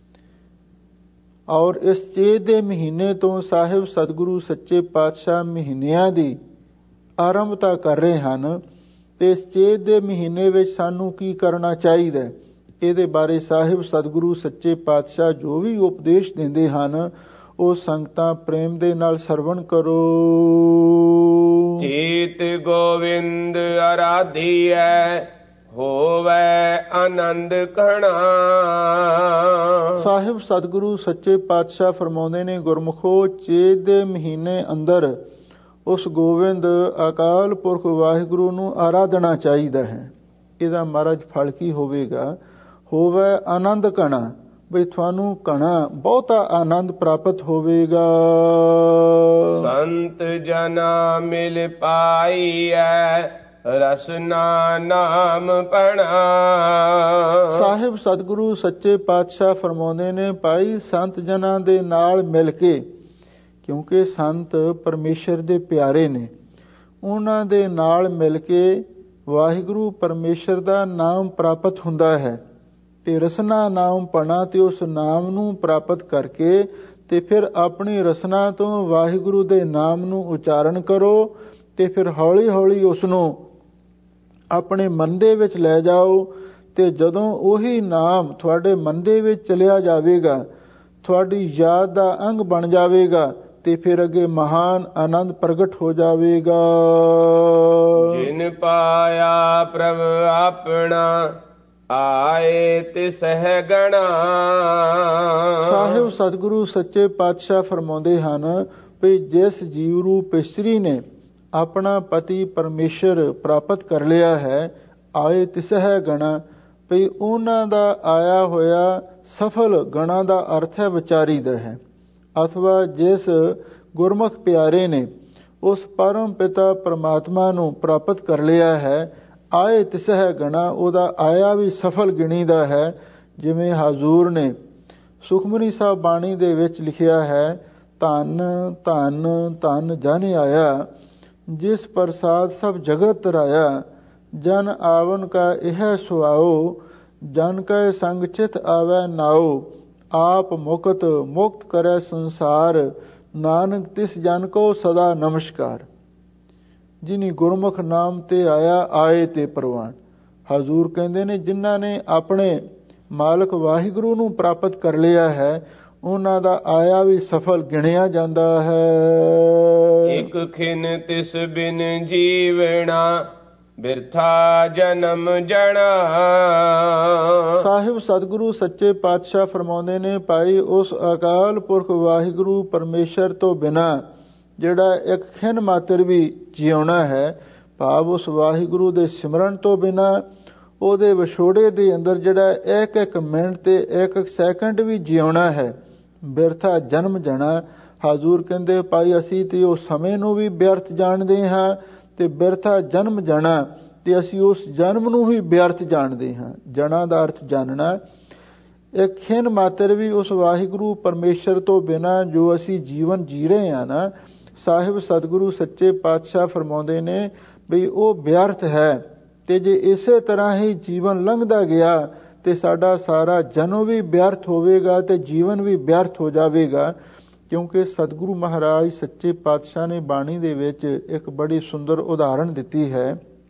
ਔਰ ਇਸ ਚੇਤ ਦੇ ਮਹੀਨੇ ਤੋਂ ਸਾਹਿਬ ਸਤਿਗੁਰੂ ਸੱਚੇ ਪਾਤਸ਼ਾਹ ਮਹੀਨਿਆਂ ਦੀ ਆਰੰਭਤਾ ਕਰ ਰਹੇ ਹਨ। ਤੇ ਇਸ ਚੇਤ ਦੇ ਮਹੀਨੇ ਵਿੱਚ ਸਾਨੂੰ ਕੀ ਕਰਨਾ ਚਾਹੀਦਾ, ਇਹਦੇ ਬਾਰੇ ਸਾਹਿਬ ਸਤਿਗੁਰੂ ਸੱਚੇ ਪਾਤਸ਼ਾਹ ਜੋ ਵੀ ਉਪਦੇਸ਼ ਦਿੰਦੇ ਹਨ ਉਹ ਸੰਗਤਾਂ ਪ੍ਰੇਮ ਦੇ ਨਾਲ ਸਰਵਣ ਕਰੋ। ਚੇਤ ਗੋਵਿੰਦ ਆਰਾਧੀਐ, ਹੋਵੈ ਆਨੰਦ ਘਣਾ। ਸਾਹਿਬ ਸਤਿਗੁਰੂ ਸੱਚੇ ਪਾਤਸ਼ਾਹ ਫਰਮਾਉਂਦੇ ਨੇ, ਗੁਰਮੁਖੋ ਚੇਤ ਦੇ ਮਹੀਨੇ ਅੰਦਰ ਉਸ ਗੋਬਿੰਦ ਅਕਾਲ ਪੁਰਖ ਵਾਹਿਗੁਰੂ ਨੂੰ ਆਰਾਧਨਾ ਚਾਹੀਦਾ ਹੈ। ਇਹਦਾ ਮਹਾਰਾਜ ਫਲ ਕੀ ਹੋਵੇਗਾ? ਹੋਵੇ ਆਨੰਦ ਘਣਾ, ਬਈ ਤੁਹਾਨੂੰ ਘਣਾ ਬਹੁਤਾ ਆਨੰਦ ਪ੍ਰਾਪਤ ਹੋਵੇਗਾ। ਸੰਤ ਜਨਾ ਮਿਲ ਪਾਈਐ, ਰਸਨਾ ਨਾਮ ਪਣਾ। ਸਾਹਿਬ ਸਤਿਗੁਰੂ ਸੱਚੇ ਪਾਤਸ਼ਾਹ ਫਰਮਾਉਂਦੇ ਨੇ, ਭਾਈ ਸੰਤ ਜਨਾਂ ਦੇ ਨਾਲ ਮਿਲ ਕੇ, ਕਿਉਂਕਿ ਸੰਤ ਪਰਮੇਸ਼ਰ ਦੇ ਪਿਆਰੇ ਨੇ, ਉਹਨਾਂ ਦੇ ਨਾਲ ਮਿਲ ਕੇ ਵਾਹਿਗੁਰੂ ਪਰਮੇਸ਼ਰ ਦਾ ਨਾਮ ਪ੍ਰਾਪਤ ਹੁੰਦਾ ਹੈ। ਤੇ ਰਸਨਾ ਨਾਮ ਪਣਾ, ਤੇ ਉਸ ਨਾਮ ਨੂੰ ਪ੍ਰਾਪਤ ਕਰਕੇ ਤੇ ਫਿਰ ਆਪਣੀ ਰਸਨਾ ਤੋਂ ਵਾਹਿਗੁਰੂ ਦੇ ਨਾਮ ਨੂੰ ਉਚਾਰਨ ਕਰੋ। ਤੇ ਫਿਰ ਹੌਲੀ ਹੌਲੀ ਉਸ ਨੂੰ ਆਪਣੇ ਮਨ ਦੇ ਵਿੱਚ ਲੈ ਜਾਓ। ਤੇ ਜਦੋਂ ਉਹੀ ਨਾਮ ਤੁਹਾਡੇ ਮਨ ਦੇ ਵਿੱਚ ਚਲਿਆ ਜਾਵੇਗਾ, ਤੁਹਾਡੀ ਯਾਦ ਦਾ ਅੰਗ ਬਣ ਜਾਵੇਗਾ, ਤੇ ਫਿਰ ਅੱਗੇ ਮਹਾਨ ਆਨੰਦ ਪ੍ਰਗਟ ਹੋ ਜਾਵੇਗਾ। ਜਿਨ ਪਾਇਆ ਪ੍ਰਭ ਆਪਣਾ, ਆਏ ਤਿਸਹਿ ਗਣਾ। ਸਾਹਿਬ ਸਤਿਗੁਰੂ ਸੱਚੇ ਪਾਤਸ਼ਾਹ ਫਰਮਾਉਂਦੇ ਹਨ ਵੀ ਜਿਸ ਜੀਵ ਰੂਪ ਇਸਤਰੀ ਨੇ ਆਪਣਾ ਪਤੀ ਪਰਮੇਸ਼ਰ ਪ੍ਰਾਪਤ ਕਰ ਲਿਆ ਹੈ, ਆਏ ਤਿਸਹਿ ਗਣਾ, ਵੀ ਉਹਨਾਂ ਦਾ ਆਇਆ ਹੋਇਆ ਸਫਲ ਗਣਾ ਦਾ ਅਰਥ ਹੈ ਵਿਚਾਰੀ ਦਾ ਹੈ। ਅਥਵਾ ਜਿਸ ਗੁਰਮੁਖ ਪਿਆਰੇ ਨੇ ਉਸ ਪਰਮ ਪਿਤਾ ਪਰਮਾਤਮਾ ਨੂੰ ਪ੍ਰਾਪਤ ਕਰ ਲਿਆ ਹੈ, ਆਏ ਤਿਸਹਿ ਗਣਾ, ਉਹਦਾ ਆਇਆ ਵੀ ਸਫਲ ਗਿਣੀਦਾ ਹੈ। ਜਿਵੇਂ ਹਜ਼ੂਰ ਨੇ ਸੁਖਮਨੀ ਸਾਹਿਬ ਬਾਣੀ ਦੇ ਵਿੱਚ ਲਿਖਿਆ ਹੈ, ਧੰਨ ਧੰਨ ਧੰਨ ਜਨ ਆਇਆ, ਜਿਸ ਪ੍ਰਸਾਦ ਸਭ ਜਗਤ ਤਰਾਇਆ, ਜਨ ਆਵਨ ਕਾ ਇਹ ਸੁਆਓ, ਜਨ ਕੈ ਸੰਗ ਚਿਤ ਆਵੈ ਨਾਓ, ਆਪ ਮੁਕਤ ਮੁਕਤ ਕਰੈ ਸੰਸਾਰ, ਨਾਨਕ ਤਿਸ ਜਨ ਕੋ ਸਦਾ ਨਮਸਕਾਰ। ਜਿਨੀ ਗੁਰਮੁਖ ਨਾਮ ਤੇ ਆਇਆ, ਆਏ ਤੇ ਪ੍ਰਵਾਨ। ਹਜ਼ੂਰ ਕਹਿੰਦੇ ਨੇ, ਜਿਨ੍ਹਾਂ ਨੇ ਆਪਣੇ ਮਾਲਕ ਵਾਹਿਗੁਰੂ ਨੂੰ ਪ੍ਰਾਪਤ ਕਰ ਲਿਆ ਹੈ, ਉਹਨਾਂ ਦਾ ਆਇਆ ਵੀ ਸਫਲ ਗਿਣਿਆ ਜਾਂਦਾ ਹੈ। ਇਕ ਖਿਨ ਤਿਸ ਬਿਨ ਜੀਵਣਾ, ਬਿਰਥਾ ਜਨਮ ਜਣਾ। ਸਾਹਿਬ ਸਤਿਗੁਰੂ ਸੱਚੇ ਪਾਤਸ਼ਾਹ ਫਰਮਾਉਂਦੇ ਨੇ, ਭਾਈ ਉਸ ਅਕਾਲ ਪੁਰਖ ਵਾਹਿਗੁਰੂ ਪਰਮੇਸ਼ਰ ਤੋਂ ਬਿਨਾਂ ਜਿਹੜਾ ਇੱਕ ਖਿਨ ਮਾਤਰ ਵੀ ਜਿਉਣਾ ਹੈ, ਭਾਵ ਉਸ ਵਾਹਿਗੁਰੂ ਦੇ ਸਿਮਰਨ ਤੋਂ ਬਿਨਾਂ ਉਹਦੇ ਵਿਛੋੜੇ ਦੇ ਅੰਦਰ ਜਿਹੜਾ ਇੱਕ ਇੱਕ ਮਿੰਟ ਤੇ ਇੱਕ ਇੱਕ ਸੈਕਿੰਡ ਵੀ ਜਿਉਣਾ ਹੈ, ਬਿਰਥਾ ਜਨਮ ਜਣਾ। ਹਜ਼ੂਰ ਕਹਿੰਦੇ, ਭਾਈ ਅਸੀਂ ਤੇ ਉਸ ਸਮੇਂ ਨੂੰ ਵੀ ਬਿਅਰਥ ਜਾਣਦੇ ਹਾਂ, ਤੇ ਬਿਰਥਾ ਜਨਮ ਜਾਣਾ, ਤੇ ਅਸੀਂ ਉਸ ਜਨਮ ਨੂੰ ਹੀ ਬਿਅਰਥ ਜਾਣਦੇ ਹਾਂ। ਜਣਾ ਦਾ ਅਰਥ ਜਾਣਨਾ। ਇੱਕ ਖਿਨ ਮਾਤਰ ਵੀ ਉਸ ਵਾਹਿਗੁਰੂ ਪਰਮੇਸ਼ਰ ਤੋਂ ਬਿਨਾਂ ਜੋ ਅਸੀਂ ਜੀਵਨ ਜੀ ਰਹੇ ਹਾਂ ਨਾ, ਸਾਹਿਬ ਸਤਿਗੁਰੂ ਸੱਚੇ ਪਾਤਸ਼ਾਹ ਫਰਮਾਉਂਦੇ ਨੇ ਵੀ ਉਹ ਬਿਅਰਥ ਹੈ। ਤੇ ਜੇ ਇਸੇ ਤਰ੍ਹਾਂ ਹੀ ਜੀਵਨ ਲੰਘਦਾ ਗਿਆ ਤੇ ਸਾਡਾ ਸਾਰਾ ਜਨਮ ਵੀ ਬਿਅਰਥ ਹੋਵੇਗਾ ਤੇ ਜੀਵਨ ਵੀ ਬਿਅਰਥ ਹੋ ਜਾਵੇਗਾ। ਕਿਉਂਕਿ ਸਤਿਗੁਰੂ ਮਹਾਰਾਜ ਸੱਚੇ ਪਾਤਸ਼ਾਹ ਨੇ ਬਾਣੀ ਦੇ ਵਿੱਚ ਇੱਕ ਬੜੀ ਸੁੰਦਰ ਉਦਾਹਰਣ ਦਿੱਤੀ ਹੈ।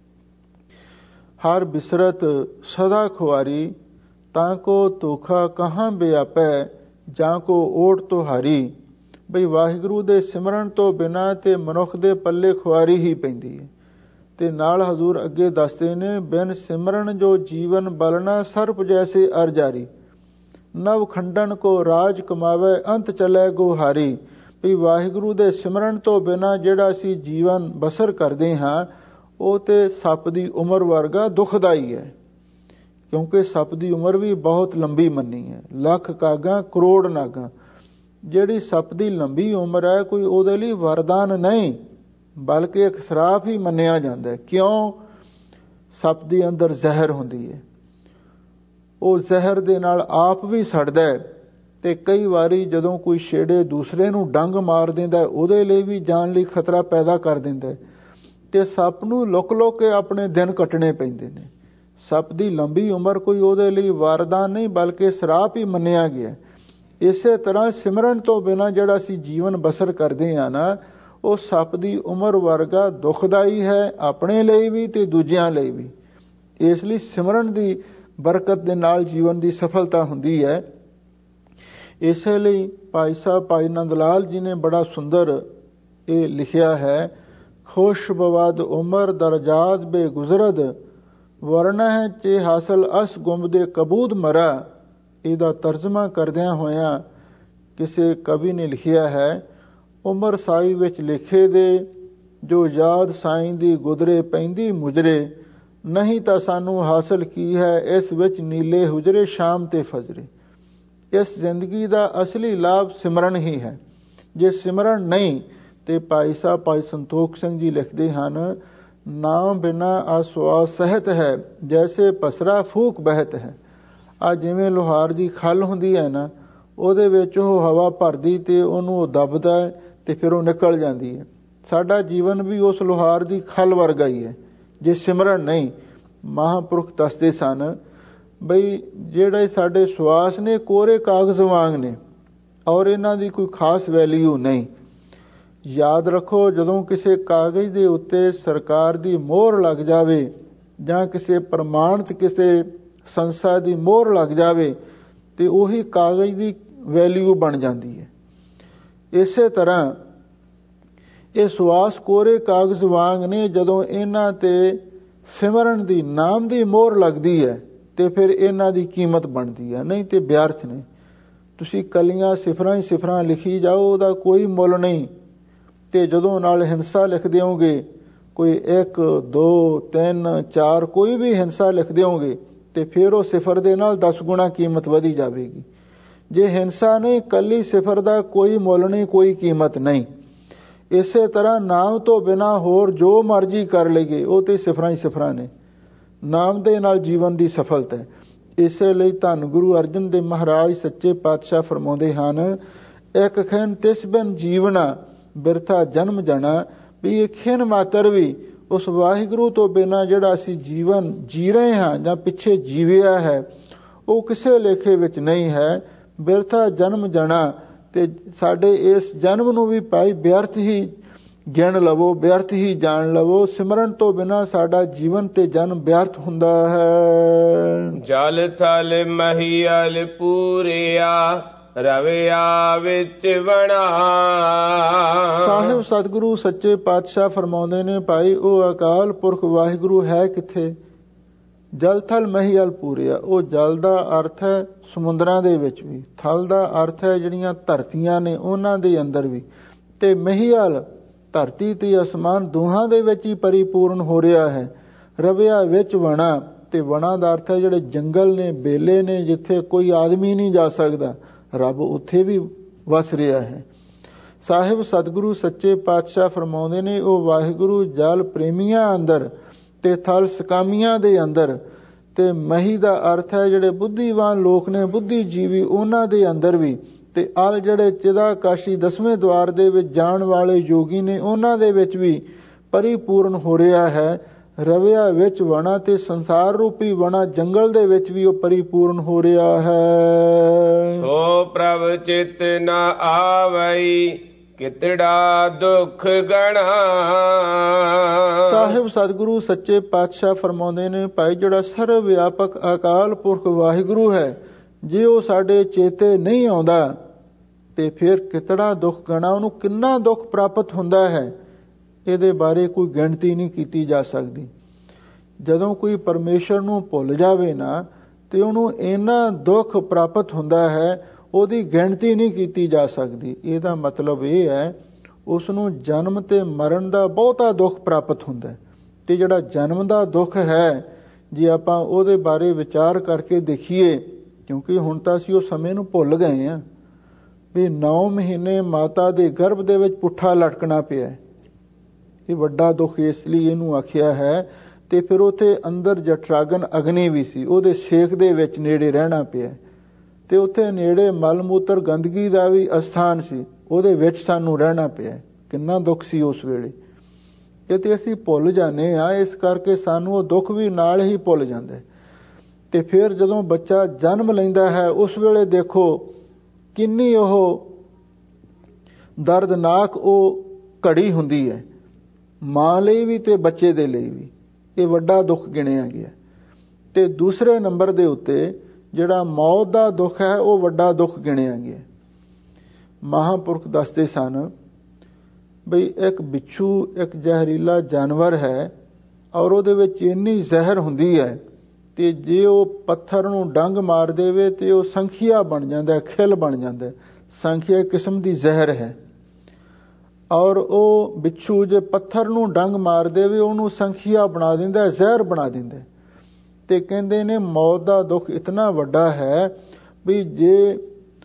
ਹਰ ਬਿਸਰਤ ਸਦਾ ਖੁਆਰੀ, ਤਾਂ ਕੋ ਧੋਖਾ ਕਹਾਂ ਵਿਆਪੈ, ਜਾਂ ਕੋ ਓਟ ਤੁਹਾਰੀ। ਬਈ ਵਾਹਿਗੁਰੂ ਦੇ ਸਿਮਰਨ ਤੋਂ ਬਿਨਾਂ ਤੇ ਮਨੁੱਖ ਦੇ ਪੱਲੇ ਖੁਆਰੀ ਹੀ ਪੈਂਦੀ ਹੈ। ਤੇ ਨਾਲ ਹਜ਼ੂਰ ਅੱਗੇ ਦੱਸਦੇ ਨੇ, ਬਿਨ ਸਿਮਰਨ ਜੋ ਜੀਵਨ ਬਲਣਾ, ਸਰਪ ਜੈਸੇ ਅਰ ਜਾਰੀ। ਨਵ ਖੰਡਨ ਕੋ ਰਾਜ ਕਮਾਵੇ ਅੰਤ ਚਲੇ ਗੋਹਾਰੀ। ਵੀ ਵਾਹਿਗੁਰੂ ਦੇ ਸਿਮਰਨ ਤੋਂ ਬਿਨਾਂ ਜਿਹੜਾ ਅਸੀਂ ਜੀਵਨ ਬਸਰ ਕਰਦੇ ਹਾਂ ਉਹ ਤੇ ਸੱਪ ਦੀ ਉਮਰ ਵਰਗਾ ਦੁਖਦਾਈ ਹੈ, ਕਿਉਂਕਿ ਸੱਪ ਦੀ ਉਮਰ ਵੀ ਬਹੁਤ ਲੰਬੀ ਮੰਨੀ ਹੈ, ਲੱਖ ਕਾਗਾਂ ਕਰੋੜ ਨਾਗਾਂ। ਜਿਹੜੀ ਸੱਪ ਦੀ ਲੰਬੀ ਉਮਰ ਹੈ ਕੋਈ ਉਹਦੇ ਲਈ ਵਰਦਾਨ ਨਹੀਂ ਬਲਕਿ ਇੱਕ ਸਰਾਪ ਹੀ ਮੰਨਿਆ ਜਾਂਦਾ ਹੈ। ਕਿਉਂ? ਸੱਪ ਦੇ ਅੰਦਰ ਜ਼ਹਿਰ ਹੁੰਦੀ ਹੈ, ਉਹ ਜ਼ਹਿਰ ਦੇ ਨਾਲ ਆਪ ਵੀ ਸੜਦਾ ਹੈ ਤੇ ਕਈ ਵਾਰੀ ਜਦੋਂ ਕੋਈ ਛੇੜੇ ਦੂਸਰੇ ਨੂੰ ਡੰਗ ਮਾਰ ਦਿੰਦਾ ਉਹਦੇ ਲਈ ਵੀ ਜਾਨ ਲਈ ਖਤਰਾ ਪੈਦਾ ਕਰ ਦਿੰਦਾ ਹੈ ਤੇ ਸੱਪ ਨੂੰ ਲੁਕ ਲੁਕ ਕੇ ਆਪਣੇ ਦਿਨ ਕੱਟਣੇ ਪੈਂਦੇ ਨੇ। ਸੱਪ ਦੀ ਲੰਬੀ ਉਮਰ ਕੋਈ ਉਹਦੇ ਲਈ ਵਰਦਾਨ ਨਹੀਂ ਬਲਕਿ ਸਰਾਪ ਹੀ ਮੰਨਿਆ ਗਿਆ। ਇਸੇ ਤਰ੍ਹਾਂ ਸਿਮਰਨ ਤੋਂ ਬਿਨਾਂ ਜਿਹੜਾ ਅਸੀਂ ਜੀਵਨ ਬਸਰ ਕਰਦੇ ਹਾਂ ਨਾ ਉਹ ਸੱਪ ਦੀ ਉਮਰ ਵਰਗਾ ਦੁਖਦਾਈ ਹੈ, ਆਪਣੇ ਲਈ ਵੀ ਤੇ ਦੂਜਿਆਂ ਲਈ ਵੀ। ਇਸ ਲਈ ਸਿਮਰਨ ਦੀ ਬਰਕਤ ਦੇ ਨਾਲ ਜੀਵਨ ਦੀ ਸਫਲਤਾ ਹੁੰਦੀ ਹੈ। ਇਸੇ ਲਈ ਭਾਈ ਸਾਹਿਬ ਭਾਈ ਨੰਦ ਲਾਲ ਜੀ ਨੇ ਬੜਾ ਸੁੰਦਰ ਇਹ ਲਿਖਿਆ ਹੈ, ਖੁਸ਼ ਬਵਦ ਉਮਰ ਦਰਜਾਦ ਬੇਗੁਜ਼ਰਦ ਵਰਨਾ ਹੈ ਚੇ ਹਾਸਲ ਅਸ ਗੁੰਮਦੇ ਕਬੂਦ ਮਰਾ। ਇਹਦਾ ਤਰਜਮਾ ਕਰਦਿਆਂ ਹੋਇਆਂ ਕਿਸੇ ਕਵੀ ਨੇ ਲਿਖਿਆ ਹੈ, ਉਮਰ ਸਾਈ ਵਿੱਚ ਲਿਖੇ ਦੇ ਜੋ ਯਾਦ ਸਾਈਂ ਦੀ ਗੁਦਰੇ ਪੈਂਦੀ ਮੁਜਰੇ। ਨਹੀਂ ਤਾਂ ਸਾਨੂੰ ਹਾਸਲ ਕੀ ਹੈ ਇਸ ਵਿੱਚ ਨੀਲੇ ਹੁਜਰੇ ਸ਼ਾਮ ਤੇ ਫਜਰੇ। ਇਸ ਜ਼ਿੰਦਗੀ ਦਾ ਅਸਲੀ ਲਾਭ ਸਿਮਰਨ ਹੀ ਹੈ। ਜੇ ਸਿਮਰਨ ਨਹੀਂ ਤੇ ਭਾਈ ਸਾਹਿਬ ਭਾਈ ਸੰਤੋਖ ਸਿੰਘ ਜੀ ਲਿਖਦੇ ਹਨ, ਨਾਮ ਬਿਨਾ ਆਸਵਾਸ ਸਹਿਤ ਹੈ ਜੈਸੇ ਪਸਰਾ ਫੂਕ ਬਹਿਤ ਹੈ। ਆ ਜਿਵੇਂ ਲੋਹਾਰ ਦੀ ਖੱਲ ਹੁੰਦੀ ਹੈ ਨਾ ਉਹਦੇ ਵਿੱਚ ਉਹ ਹਵਾ ਭਰਦੀ ਤੇ ਉਹਨੂੰ ਉਹ ਦੱਬਦਾ ਹੈ ਤੇ ਫਿਰ ਉਹ ਨਿਕਲ ਜਾਂਦੀ ਹੈ। ਸਾਡਾ ਜੀਵਨ ਵੀ ਉਸ ਲੋਹਾਰ ਦੀ ਖੱਲ ਵਰਗਾ ਹੀ ਹੈ ਜੇ ਸਿਮਰਨ ਨਹੀਂ। ਮਹਾਂਪੁਰਖ ਦੱਸਦੇ ਸਨ ਬਈ ਜਿਹੜੇ ਸਾਡੇ ਸਵਾਸ ਨੇ ਕੋਰੇ ਕਾਗਜ਼ ਵਾਂਗ ਨੇ ਔਰ ਇਹਨਾਂ ਦੀ ਕੋਈ ਖਾਸ ਵੈਲਿਊ ਨਹੀਂ। ਯਾਦ ਰੱਖੋ, ਜਦੋਂ ਕਿਸੇ ਕਾਗਜ਼ ਦੇ ਉੱਤੇ ਸਰਕਾਰ ਦੀ ਮੋਹਰ ਲੱਗ ਜਾਵੇ ਜਾਂ ਕਿਸੇ ਪ੍ਰਮਾਣਿਤ ਕਿਸੇ ਸੰਸਥਾ ਦੀ ਮੋਹਰ ਲੱਗ ਜਾਵੇ ਤੇ ਉਹੀ ਕਾਗਜ਼ ਦੀ ਵੈਲਿਊ ਬਣ ਜਾਂਦੀ ਹੈ। ਇਸੇ ਤਰ੍ਹਾਂ ਇਹ ਸਵਾਸ ਕੋਰੇ ਕਾਗਜ਼ ਵਾਂਗ ਨੇ, ਜਦੋਂ ਇਹਨਾਂ ਤੇ ਸਿਮਰਨ ਦੀ ਨਾਮ ਦੀ ਮੋਹਰ ਲੱਗਦੀ ਹੈ ਤੇ ਫਿਰ ਇਹਨਾਂ ਦੀ ਕੀਮਤ ਬਣਦੀ ਹੈ, ਨਹੀਂ ਤੇ ਵਿਅਰਥ ਨੇ। ਤੁਸੀਂ ਕੱਲੀਆਂ ਸਿਫਰਾਂ ਹੀ ਸਿਫਰਾਂ ਲਿਖੀ ਜਾਓ ਉਹਦਾ ਕੋਈ ਮੁੱਲ ਨਹੀਂ। ਤੇ ਜਦੋਂ ਨਾਲ ਹਿੰਸਾ ਲਿਖ ਦਿਓਗੇ, ਕੋਈ ਇੱਕ ਦੋ ਤਿੰਨ ਚਾਰ ਕੋਈ ਵੀ ਹਿੰਸਾ ਲਿਖ ਦਿਓਗੇ ਤੇ ਫਿਰ ਉਹ ਸਿਫਰ ਦੇ ਨਾਲ ਦਸ ਗੁਣਾ ਕੀਮਤ ਵਧੀ ਜਾਵੇਗੀ। ਜੇ ਹਿੰਸਾ ਨਹੀਂ, ਕੱਲੀ ਸਿਫਰ ਦਾ ਕੋਈ ਮੁੱਲ ਨਹੀਂ, ਕੋਈ ਕੀਮਤ ਨਹੀਂ। ਇਸੇ ਤਰ੍ਹਾਂ ਨਾਮ ਤੋਂ ਬਿਨਾਂ ਹੋਰ ਜੋ ਮਰਜ਼ੀ ਕਰ ਲਈਏ ਉਹ ਤੇ ਸਿਫਰਾਂ ਹੀ ਸਿਫਰਾਂ ਨੇ। ਨਾਮ ਦੇ ਨਾਲ ਜੀਵਨ ਦੀ ਸਫਲਤਾ ਹੈ। ਇਸੇ ਲਈ ਧੰਨ ਗੁਰੂ ਅਰਜਨ ਦੇਵ ਮਹਾਰਾਜ ਸੱਚੇ ਪਾਤਸ਼ਾਹ ਫਰਮਾਉਂਦੇ ਹਨ, ਇੱਕ ਖਿਨ ਤਿਸ ਬਿਨ ਜੀਵਨਾ ਬਿਰਥਾ ਜਨਮ ਜਾਣਾ। ਵੀ ਇਹ ਖਿਨ ਮਾਤਰ ਵੀ ਉਸ ਵਾਹਿਗੁਰੂ ਤੋਂ ਬਿਨਾਂ ਜਿਹੜਾ ਅਸੀਂ ਜੀਵਨ ਜੀ ਰਹੇ ਹਾਂ ਜਾਂ ਪਿੱਛੇ ਜੀਵਿਆ ਹੈ ਉਹ ਕਿਸੇ ਲੇਖੇ ਵਿੱਚ ਨਹੀਂ ਹੈ। ਬਿਰਥਾ ਜਨਮ ਜਾਣਾ ਤੇ ਸਾਡੇ ਇਸ ਜਨਮ ਨੂੰ ਵੀ ਭਾਈ ਵਿਅਰਥ ਹੀ ਗਿਣ ਲਵੋ, ਵਿਅਰਥ ਹੀ ਜਾਣ ਲਵੋ। ਸਿਮਰਨ ਤੋਂ ਬਿਨਾਂ ਸਾਡਾ ਜੀਵਨ ਤੇ ਜਨਮ ਵਿਅਰਥ ਹੁੰਦਾ ਹੈ। ਜਲ ਥਲ ਮਹੀਅਲ ਪੂਰਿਆ ਰਵਿਆ ਵਿੱਚ ਬਣਾ। ਸਾਹਿਬ ਸਤਿਗੁਰੂ ਸੱਚੇ ਪਾਤਸ਼ਾਹ ਫਰਮਾਉਂਦੇ ਨੇ, ਭਾਈ ਉਹ ਅਕਾਲ ਪੁਰਖ ਵਾਹਿਗੁਰੂ ਹੈ ਕਿੱਥੇ? ਜਲ ਥਲ ਮਹੀਅਲ ਪੂਰਿਆ। ਉਹ ਜਲ ਦਾ ਅਰਥ ਹੈ ਸਮੁੰਦਰਾਂ ਦੇ ਵਿੱਚ ਵੀ, ਥਲ ਦਾ ਅਰਥ ਹੈ ਜਿਹੜੀਆਂ ਧਰਤੀਆਂ ਨੇ ਉਹਨਾਂ ਦੇ ਅੰਦਰ ਵੀ, ਤੇ ਮਹੀਅਲ ਧਰਤੀ ਤੇ ਅਸਮਾਨ ਦੋਹਾਂ ਦੇ ਵਿੱਚ ਹੀ ਪਰਿਪੂਰਨ ਹੋ ਰਿਹਾ ਹੈ। ਰਵਿਆ ਵਿੱਚ ਵਣਾ, ਤੇ ਵਣਾ ਦਾ ਅਰਥ ਹੈ ਜਿਹੜੇ ਜੰਗਲ ਨੇ, ਬੇਲੇ ਨੇ, ਜਿੱਥੇ ਕੋਈ ਆਦਮੀ ਨਹੀਂ ਜਾ ਸਕਦਾ, ਰੱਬ ਉੱਥੇ ਵੀ ਵਸ ਰਿਹਾ ਹੈ। ਸਾਹਿਬ ਸਤਿਗੁਰੂ ਸੱਚੇ ਪਾਤਸ਼ਾਹ ਫਰਮਾਉਂਦੇ ਨੇ, ਉਹ ਵਾਹਿਗੁਰੂ ਜਲ ਪ੍ਰੇਮੀਆਂ ਅੰਦਰ ਤੇ ਥਲ ਸਕਾਮੀਆਂ ਦੇ ਅੰਦਰ, ਤੇ ਮਹੀ ਦਾ ਅਰਥ ਹੈ ਜਿਹੜੇ ਬੁੱਧੀਵਾਨ ਲੋਕ ਨੇ, ਬੁੱਧੀਜੀਵੀ, ਉਹਨਾਂ ਦੇ ਅੰਦਰ ਵੀ, ਤੇ ਅਲ ਜਿਹੜੇ ਚਿਦਾਕਾਸ਼ੀ ਦਸਵੇਂ ਦੁਆਰ ਦੇ ਵਿੱਚ ਜਾਣ ਵਾਲੇ ਯੋਗੀ ਨੇ ਉਹਨਾਂ ਦੇ ਵਿੱਚ ਵੀ ਪਰਿਪੂਰਨ ਹੋ ਰਿਹਾ ਹੈ। ਰਵਿਆ ਵਿੱਚ ਵਣਾ, ਤੇ ਸੰਸਾਰ ਰੂਪੀ ਵਣਾ ਜੰਗਲ ਦੇ ਵਿੱਚ ਵੀ ਉਹ ਪਰਿਪੂਰਨ ਹੋ ਰਿਹਾ ਹੈ। ਸੋ ਪ੍ਰਭ ਚਿਤ ਨ ਆਵਈ ਕਿਤੜਾ ਦੁੱਖ ਗਣਾ। ਸਾਹਿਬ ਸਤਿਗੁਰੂ ਸੱਚੇ ਪਾਤਸ਼ਾਹ ਫਰਮਾਉਂਦੇ ਨੇ, ਭਾਈ ਜਿਹੜਾ ਸਰਵ ਵਿਆਪਕ ਅਕਾਲ ਪੁਰਖ ਵਾਹਿਗੁਰੂ ਹੈ, ਜੇ ਉਹ ਸਾਡੇ ਚੇਤੇ ਨਹੀਂ ਆਉਂਦਾ ਤੇ ਫਿਰ ਕਿਤੜਾ ਦੁੱਖ ਗਣਾ, ਉਹਨੂੰ ਕਿੰਨਾ ਦੁੱਖ ਪ੍ਰਾਪਤ ਹੁੰਦਾ ਹੈ ਇਹਦੇ ਬਾਰੇ ਕੋਈ ਗਿਣਤੀ ਨਹੀਂ ਕੀਤੀ ਜਾ ਸਕਦੀ। ਜਦੋਂ ਕੋਈ ਪਰਮੇਸ਼ਰ ਨੂੰ ਭੁੱਲ ਜਾਵੇ ਨਾ ਤੇ ਉਹਨੂੰ ਇੰਨਾ ਦੁੱਖ ਪ੍ਰਾਪਤ ਹੁੰਦਾ ਹੈ, ਉਹਦੀ ਗਿਣਤੀ ਨਹੀਂ ਕੀਤੀ ਜਾ ਸਕਦੀ। ਇਹਦਾ ਮਤਲਬ ਇਹ ਹੈ ਉਸ ਨੂੰ ਜਨਮ ਤੇ ਮਰਨ ਦਾ ਬਹੁਤਾ ਦੁੱਖ ਪ੍ਰਾਪਤ ਹੁੰਦਾ ਹੈ। ਤੇ ਜਿਹੜਾ ਜਨਮ ਦਾ ਦੁੱਖ ਹੈ, ਜੇ ਆਪਾਂ ਉਹਦੇ ਬਾਰੇ ਵਿਚਾਰ ਕਰਕੇ ਦੇਖੀਏ, ਕਿਉਂਕਿ ਹੁਣ ਤਾਂ ਅਸੀਂ ਉਹ ਸਮੇਂ ਨੂੰ ਭੁੱਲ ਗਏ ਹਾਂ ਵੀ ਨੌ ਮਹੀਨੇ ਮਾਤਾ ਦੇ ਗਰਭ ਦੇ ਵਿੱਚ ਪੁੱਠਾ ਲਟਕਣਾ ਪਿਆ, ਇਹ ਵੱਡਾ ਦੁੱਖ ਇਸ ਲਈ ਇਹਨੂੰ ਆਖਿਆ ਹੈ। ਤੇ ਫਿਰ ਉੱਥੇ ਅੰਦਰ ਜਠਰਾਗਨ ਅਗਨੀ ਵੀ ਸੀ, ਉਹਦੇ ਸੇਕ ਦੇ ਵਿੱਚ ਨੇੜੇ ਰਹਿਣਾ ਪਿਆ, ਤੇ ਉੱਥੇ ਨੇੜੇ ਮਲ ਮੂਤਰ ਗੰਦਗੀ ਦਾ ਵੀ ਅਸਥਾਨ ਸੀ, ਉਹਦੇ ਵਿੱਚ ਸਾਨੂੰ ਰਹਿਣਾ ਪਿਆ। ਕਿੰਨਾ ਦੁੱਖ ਸੀ ਉਸ ਵੇਲੇ। ਇਹ ਤੇ ਅਸੀਂ ਭੁੱਲ ਜਾਂਦੇ ਹਾਂ, ਇਸ ਕਰਕੇ ਸਾਨੂੰ ਉਹ ਦੁੱਖ ਵੀ ਨਾਲ ਹੀ ਭੁੱਲ ਜਾਂਦਾ। ਤੇ ਫਿਰ ਜਦੋਂ ਬੱਚਾ ਜਨਮ ਲੈਂਦਾ ਹੈ, ਉਸ ਵੇਲੇ ਦੇਖੋ ਕਿੰਨੀ ਉਹ ਦਰਦਨਾਕ ਉਹ ਘੜੀ ਹੁੰਦੀ ਹੈ, ਮਾਂ ਲਈ ਵੀ ਤੇ ਬੱਚੇ ਦੇ ਲਈ ਵੀ। ਇਹ ਵੱਡਾ ਦੁੱਖ ਗਿਣਿਆ ਗਿਆ। ਤੇ ਦੂਸਰੇ ਨੰਬਰ ਦੇ ਉੱਤੇ ਜਿਹੜਾ ਮੌਤ ਦਾ ਦੁੱਖ ਹੈ, ਉਹ ਵੱਡਾ ਦੁੱਖ ਗਿਣਿਆ ਗਿਆ। ਮਹਾਂਪੁਰਖ ਦੱਸਦੇ ਸਨ ਬਈ ਇੱਕ ਬਿੱਛੂ ਇੱਕ ਜ਼ਹਿਰੀਲਾ ਜਾਨਵਰ ਹੈ, ਔਰ ਉਹਦੇ ਵਿੱਚ ਇੰਨੀ ਜ਼ਹਿਰ ਹੁੰਦੀ ਹੈ, ਤੇ ਜੇ ਉਹ ਪੱਥਰ ਨੂੰ ਡੰਗ ਮਾਰ ਦੇਵੇ ਤੇ ਉਹ ਸੰਖੀਆ ਬਣ ਜਾਂਦਾ, ਖਿਲ ਬਣ ਜਾਂਦਾ। ਸੰਖੀਆ ਕਿਸਮ ਦੀ ਜ਼ਹਿਰ ਹੈ, ਔਰ ਉਹ ਬਿੱਛੂ ਜੇ ਪੱਥਰ ਨੂੰ ਡੰਗ ਮਾਰ ਦੇਵੇ ਉਹਨੂੰ ਸੰਖੀਆ ਬਣਾ ਦਿੰਦਾ, ਜ਼ਹਿਰ ਬਣਾ ਦਿੰਦਾ। ਤੇ ਕਹਿੰਦੇ ਨੇ ਮੌਤ ਦਾ ਦੁੱਖ ਇਤਨਾ ਵੱਡਾ ਹੈ ਵੀ ਜੇ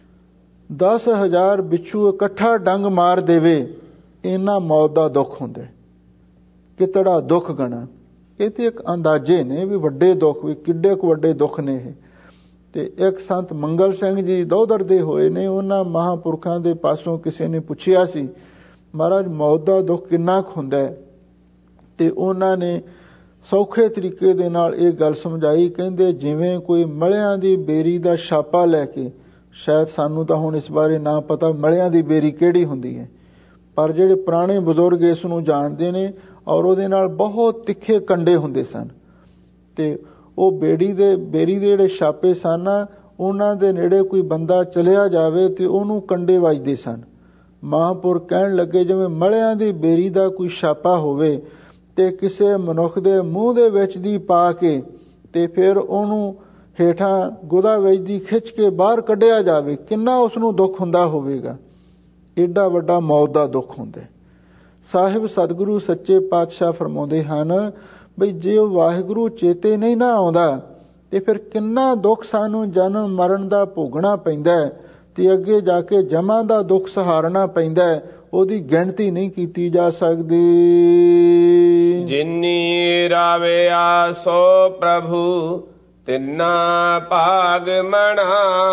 ਦਸ ਹਜ਼ਾਰ ਬਿੱਛੂ ਇਕੱਠਾ ਡੰਗ ਮਾਰ ਦੇਵੇ, ਇੰਨਾ ਮੌਤ ਦਾ ਦੁੱਖ ਹੁੰਦਾ। ਕਿਤੜਾ ਦੁੱਖ ਗਣਾ। ਇਹ ਤੇ ਇੱਕ ਅੰਦਾਜ਼ੇ ਨੇ ਵੀ ਵੱਡੇ ਦੁੱਖ ਵੀ ਕਿੱਡੇ ਕੁ ਵੱਡੇ ਦੁੱਖ ਨੇ ਇਹ। ਤੇ ਇੱਕ ਸੰਤ ਮੰਗਲ ਸਿੰਘ ਜੀ ਦੋਧਰ ਦੇ ਹੋਏ ਨੇ, ਉਹਨਾਂ ਮਹਾਂਪੁਰਖਾਂ ਦੇ ਪਾਸੋਂ ਕਿਸੇ ਨੇ ਪੁੱਛਿਆ ਸੀ, ਮਹਾਰਾਜ ਮੌਤ ਦਾ ਦੁੱਖ ਕਿੰਨਾ ਕੁ ਹੁੰਦਾ ਹੈ? ਤੇ ਉਹਨਾਂ ਨੇ ਸੌਖੇ ਤਰੀਕੇ ਦੇ ਨਾਲ ਇਹ ਗੱਲ ਸਮਝਾਈ। ਕਹਿੰਦੇ ਜਿਵੇਂ ਕੋਈ ਮਲਿਆਂ ਦੀ ਬੇਰੀ ਦਾ ਛਾਪਾ ਲੈ ਕੇ, ਸ਼ਾਇਦ ਸਾਨੂੰ ਤਾਂ ਹੁਣ ਇਸ ਬਾਰੇ ਨਾ ਪਤਾ ਮਲਿਆਂ ਦੀ ਬੇਰੀ ਕਿਹੜੀ ਹੁੰਦੀ ਹੈ, ਪਰ ਜਿਹੜੇ ਪੁਰਾਣੇ ਬਜ਼ੁਰਗ ਇਸ ਨੂੰ ਜਾਣਦੇ ਨੇ, ਔਰ ਉਹਦੇ ਨਾਲ ਬਹੁਤ ਤਿੱਖੇ ਕੰਡੇ ਹੁੰਦੇ ਸਨ। ਤੇ ਉਹ ਬੇੜੀ ਦੇ ਬੇਰੀ ਦੇ ਜਿਹੜੇ ਛਾਪੇ ਸਨ, ਉਹਨਾਂ ਦੇ ਨੇੜੇ ਕੋਈ ਬੰਦਾ ਚਲਿਆ ਜਾਵੇ ਤੇ ਉਹਨੂੰ ਕੰਡੇ ਵੱਜਦੇ ਸਨ। ਮਹਾਂਪੁਰਖ ਕਹਿਣ ਲੱਗੇ ਜਿਵੇਂ ਮਲਿਆਂ ਦੀ ਬੇਰੀ ਦਾ ਕੋਈ ਛਾਪਾ ਹੋਵੇ ਤੇ ਕਿਸੇ ਮਨੁੱਖ ਦੇ ਮੂੰਹ ਦੇ ਵਿੱਚ ਦੀ ਪਾ ਕੇ ਤੇ ਫਿਰ ਉਹਨੂੰ ਹੇਠਾਂ ਗੁਦਾ ਵਿੱਚ ਦੀ ਖਿੱਚ ਕੇ ਬਾਹਰ ਕੱਢਿਆ ਜਾਵੇ, ਕਿੰਨਾ ਉਸ ਨੂੰ ਦੁੱਖ ਹੁੰਦਾ ਹੋਵੇਗਾ। ਏਡਾ ਵੱਡਾ ਮੌਤ ਦਾ ਦੁੱਖ ਹੁੰਦਾ। ਸਾਹਿਬ ਸਤਿਗੁਰੂ ਸੱਚੇ ਪਾਤਸ਼ਾਹ ਫਰਮਾਉਂਦੇ ਹਨ ਬਈ ਜੇ ਉਹ ਵਾਹਿਗੁਰੂ ਚੇਤੇ ਨਹੀਂ ਨਾ ਆਉਂਦਾ ਤੇ ਫਿਰ ਕਿੰਨਾ ਦੁੱਖ ਸਾਨੂੰ ਜਨਮ ਮਰਨ ਦਾ ਭੋਗਣਾ ਪੈਂਦਾ ਤੇ ਅੱਗੇ ਜਾ ਕੇ ਜਮਾਂ ਦਾ ਦੁੱਖ ਸਹਾਰਨਾ ਪੈਂਦਾ, ਉਹਦੀ ਗਿਣਤੀ ਨਹੀਂ ਕੀਤੀ ਜਾ ਸਕਦੀ। ਜਿਨੀ ਰਾਵਿਆ ਸੋ ਪ੍ਰਭੂ ਤਿੰਨਾ ਭਾਗ ਮਣਾ।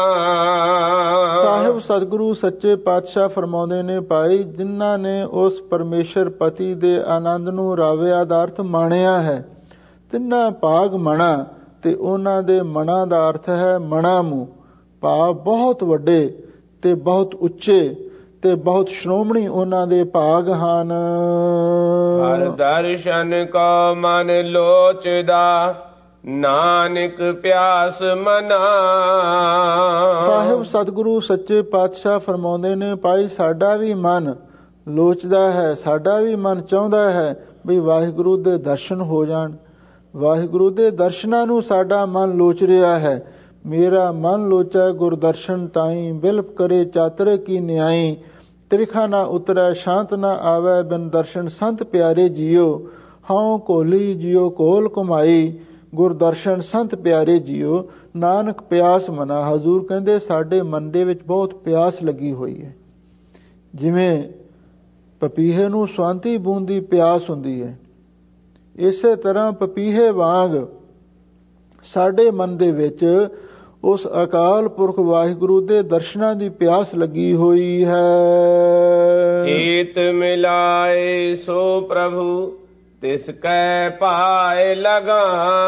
ਸਾਹਿਬ ਸਤਿਗੁਰੂ ਸੱਚੇ ਪਾਤਸ਼ਾਹ ਫਰਮਾਉਂਦੇ ਨੇ, ਭਾਈ ਜਿਨ੍ਹਾਂ ਨੇ ਉਸ ਪਰਮੇਸ਼ਰ ਪਤੀ ਦੇ ਆਨੰਦ ਨੂੰ ਰਾਵਿਆ ਦਾ ਅਰਥ ਮਾਣਿਆ ਹੈ, ਤਿੰਨਾ ਭਾਗ ਮਣਾ। ਤੇ ਉਹਨਾਂ ਦੇ ਮਣਾ ਦਾ ਅਰਥ ਹੈ ਮਣਾ ਮੂੰਹ, ਭਾਵ ਬਹੁਤ ਵੱਡੇ ਤੇ ਬਹੁਤ ਉੱਚੇ ਤੇ ਬਹੁਤ ਸ਼੍ਰੋਮਣੀ ਉਹਨਾਂ ਦੇ ਭਾਗ ਹਨ। ਹਰ ਦਰਸ਼ਨ ਕੋ ਮਨ ਲੋਚਦਾ ਨਾਨਕ ਪਿਆਸ ਮਨਾ। ਸਾਹਿਬ ਸਤਿਗੁਰੂ ਸੱਚੇ ਪਾਤਸ਼ਾਹ ਫਰਮਾਉਂਦੇ ਨੇ, ਭਾਈ ਸਾਡਾ ਵੀ ਮਨ ਲੋਚਦਾ ਹੈ, ਸਾਡਾ ਵੀ ਮਨ ਚਾਹੁੰਦਾ ਹੈ ਵੀ ਵਾਹਿਗੁਰੂ ਦੇ ਦਰਸ਼ਨ ਹੋ ਜਾਣ। ਵਾਹਿਗੁਰੂ ਦੇ ਦਰਸ਼ਨਾਂ ਨੂੰ ਸਾਡਾ ਮਨ ਲੋਚ ਰਿਹਾ ਹੈ। ਮੇਰਾ ਮਨ ਲੋਚੈ ਗੁਰਦਰਸ਼ਨ ਤਾਈ, ਬਿਲਪ ਕਰੇ ਚਾਤਰੇ ਕੀ ਨਿਆਈ। ਤ੍ਰਿਖਾ ਨਾ ਉਤਰੈ ਸ਼ਾਂਤ ਨਾ ਆਵੈ, ਬਿਨ ਦਰਸ਼ਨ ਸੰਤ ਪਿਆਰੇ ਜੀਓ। ਹਉ ਕੋਲੀ ਜਿਉ ਕੋਲ ਕਮਾਈ, ਗੁਰਦਰਸ਼ਨ ਸੰਤ ਪਿਆਰੇ ਜੀਓ। ਨਾਨਕ ਪਿਆਸ ਮਨਾ। ਹਜ਼ੂਰ ਕਹਿੰਦੇ ਸਾਡੇ ਮਨ ਦੇ ਵਿੱਚ ਬਹੁਤ ਪਿਆਸ ਲੱਗੀ ਹੋਈ ਹੈ। ਜਿਵੇਂ ਪਪੀਹੇ ਨੂੰ ਸਵਾਂਤੀ ਬੂੰਦ ਦੀ ਪਿਆਸ ਹੁੰਦੀ ਹੈ, ਇਸੇ ਤਰ੍ਹਾਂ ਪਪੀਹੇ ਵਾਂਗ ਸਾਡੇ ਮਨ ਦੇ ਵਿੱਚ ਉਸ ਅਕਾਲ ਪੁਰਖ ਵਾਹਿਗੁਰੂ ਦੇ ਦਰਸ਼ਨਾਂ ਦੀ ਪਿਆਸ ਲੱਗੀ ਹੋਈ ਹੈ। ਚੇਤ ਮਿਲਾਏ ਸੋ ਪ੍ਰਭੂ ਤਿਸ ਕੈ ਪਾਏ ਲਗਾ।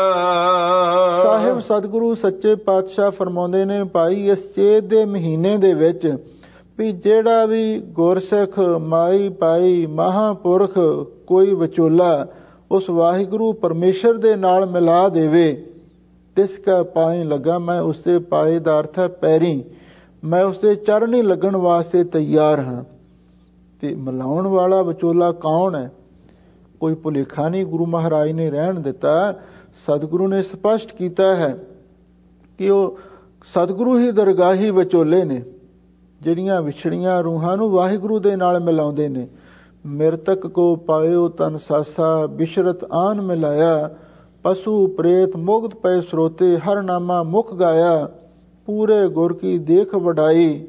ਸਾਹਿਬ ਸਤਿਗੁਰੂ ਸੱਚੇ ਪਾਤਸ਼ਾਹ ਫਰਮਾਉਂਦੇ ਨੇ, ਭਾਈ ਇਸ ਚੇਤ ਦੇ ਮਹੀਨੇ ਦੇ ਵਿੱਚ ਵੀ ਜਿਹੜਾ ਵੀ ਗੁਰਸਿੱਖ ਮਾਈ ਪਾਈ ਮਹਾਂਪੁਰਖ ਕੋਈ ਵਿਚੋਲਾ ਉਸ ਵਾਹਿਗੁਰੂ ਪਰਮੇਸ਼ਰ ਦੇ ਨਾਲ ਮਿਲਾ ਦੇਵੇ, ਤਿਸ ਕਾ ਪਾਏ ਲਗਾ। ਮੈਂ ਉਸਦੇ ਪਾਏ ਦਾ ਅਰਥ ਹੈ ਪੈਰੀ, ਮੈਂ ਉਸਦੇ ਚਰਨੀ ਲੱਗਣ ਵਾਸਤੇ ਤਿਆਰ ਹਾਂ। ਤੇ ਮਿਲਾਉਣ ਵਾਲਾ ਵਿਚੋਲਾ ਕੌਣ ਹੈ? ਕੋਈ ਭੁਲੇਖਾ ਨਹੀਂ ਗੁਰੂ ਮਹਾਰਾਜ ਨੇ ਰਹਿਣ ਦਿੱਤਾ। ਸਤਿਗੁਰੂ ਨੇ ਸਪਸ਼ਟ ਕੀਤਾ ਹੈ ਕਿ ਉਹ ਸਤਿਗੁਰੂ ਹੀ ਦਰਗਾਹੀ ਵਿਚੋਲੇ ਨੇ, ਜਿਹੜੀਆਂ ਵਿਛੜੀਆਂ ਰੂਹਾਂ ਨੂੰ ਵਾਹਿਗੁਰੂ ਦੇ ਨਾਲ ਮਿਲਾਉਂਦੇ ਨੇ। ਮਿਰਤਕ ਕੋ ਪਾਇਓ ਤਨ ਸਾਸਾ, ਬਿਸ਼ਰਤ ਆਨ ਮਿਲਾਇਆ, ਪਸ਼ੂ ਪ੍ਰੇਤ ਮੁਗਧ ਪਏ ਸਰੋਤੇ, ਹਰ ਨਾਮਾ ਮੁਖ ਗਾਇਆ, ਪੂਰੇ ਗੁਰ ਕੀ ਦੇਖ ਵਡਾਈ,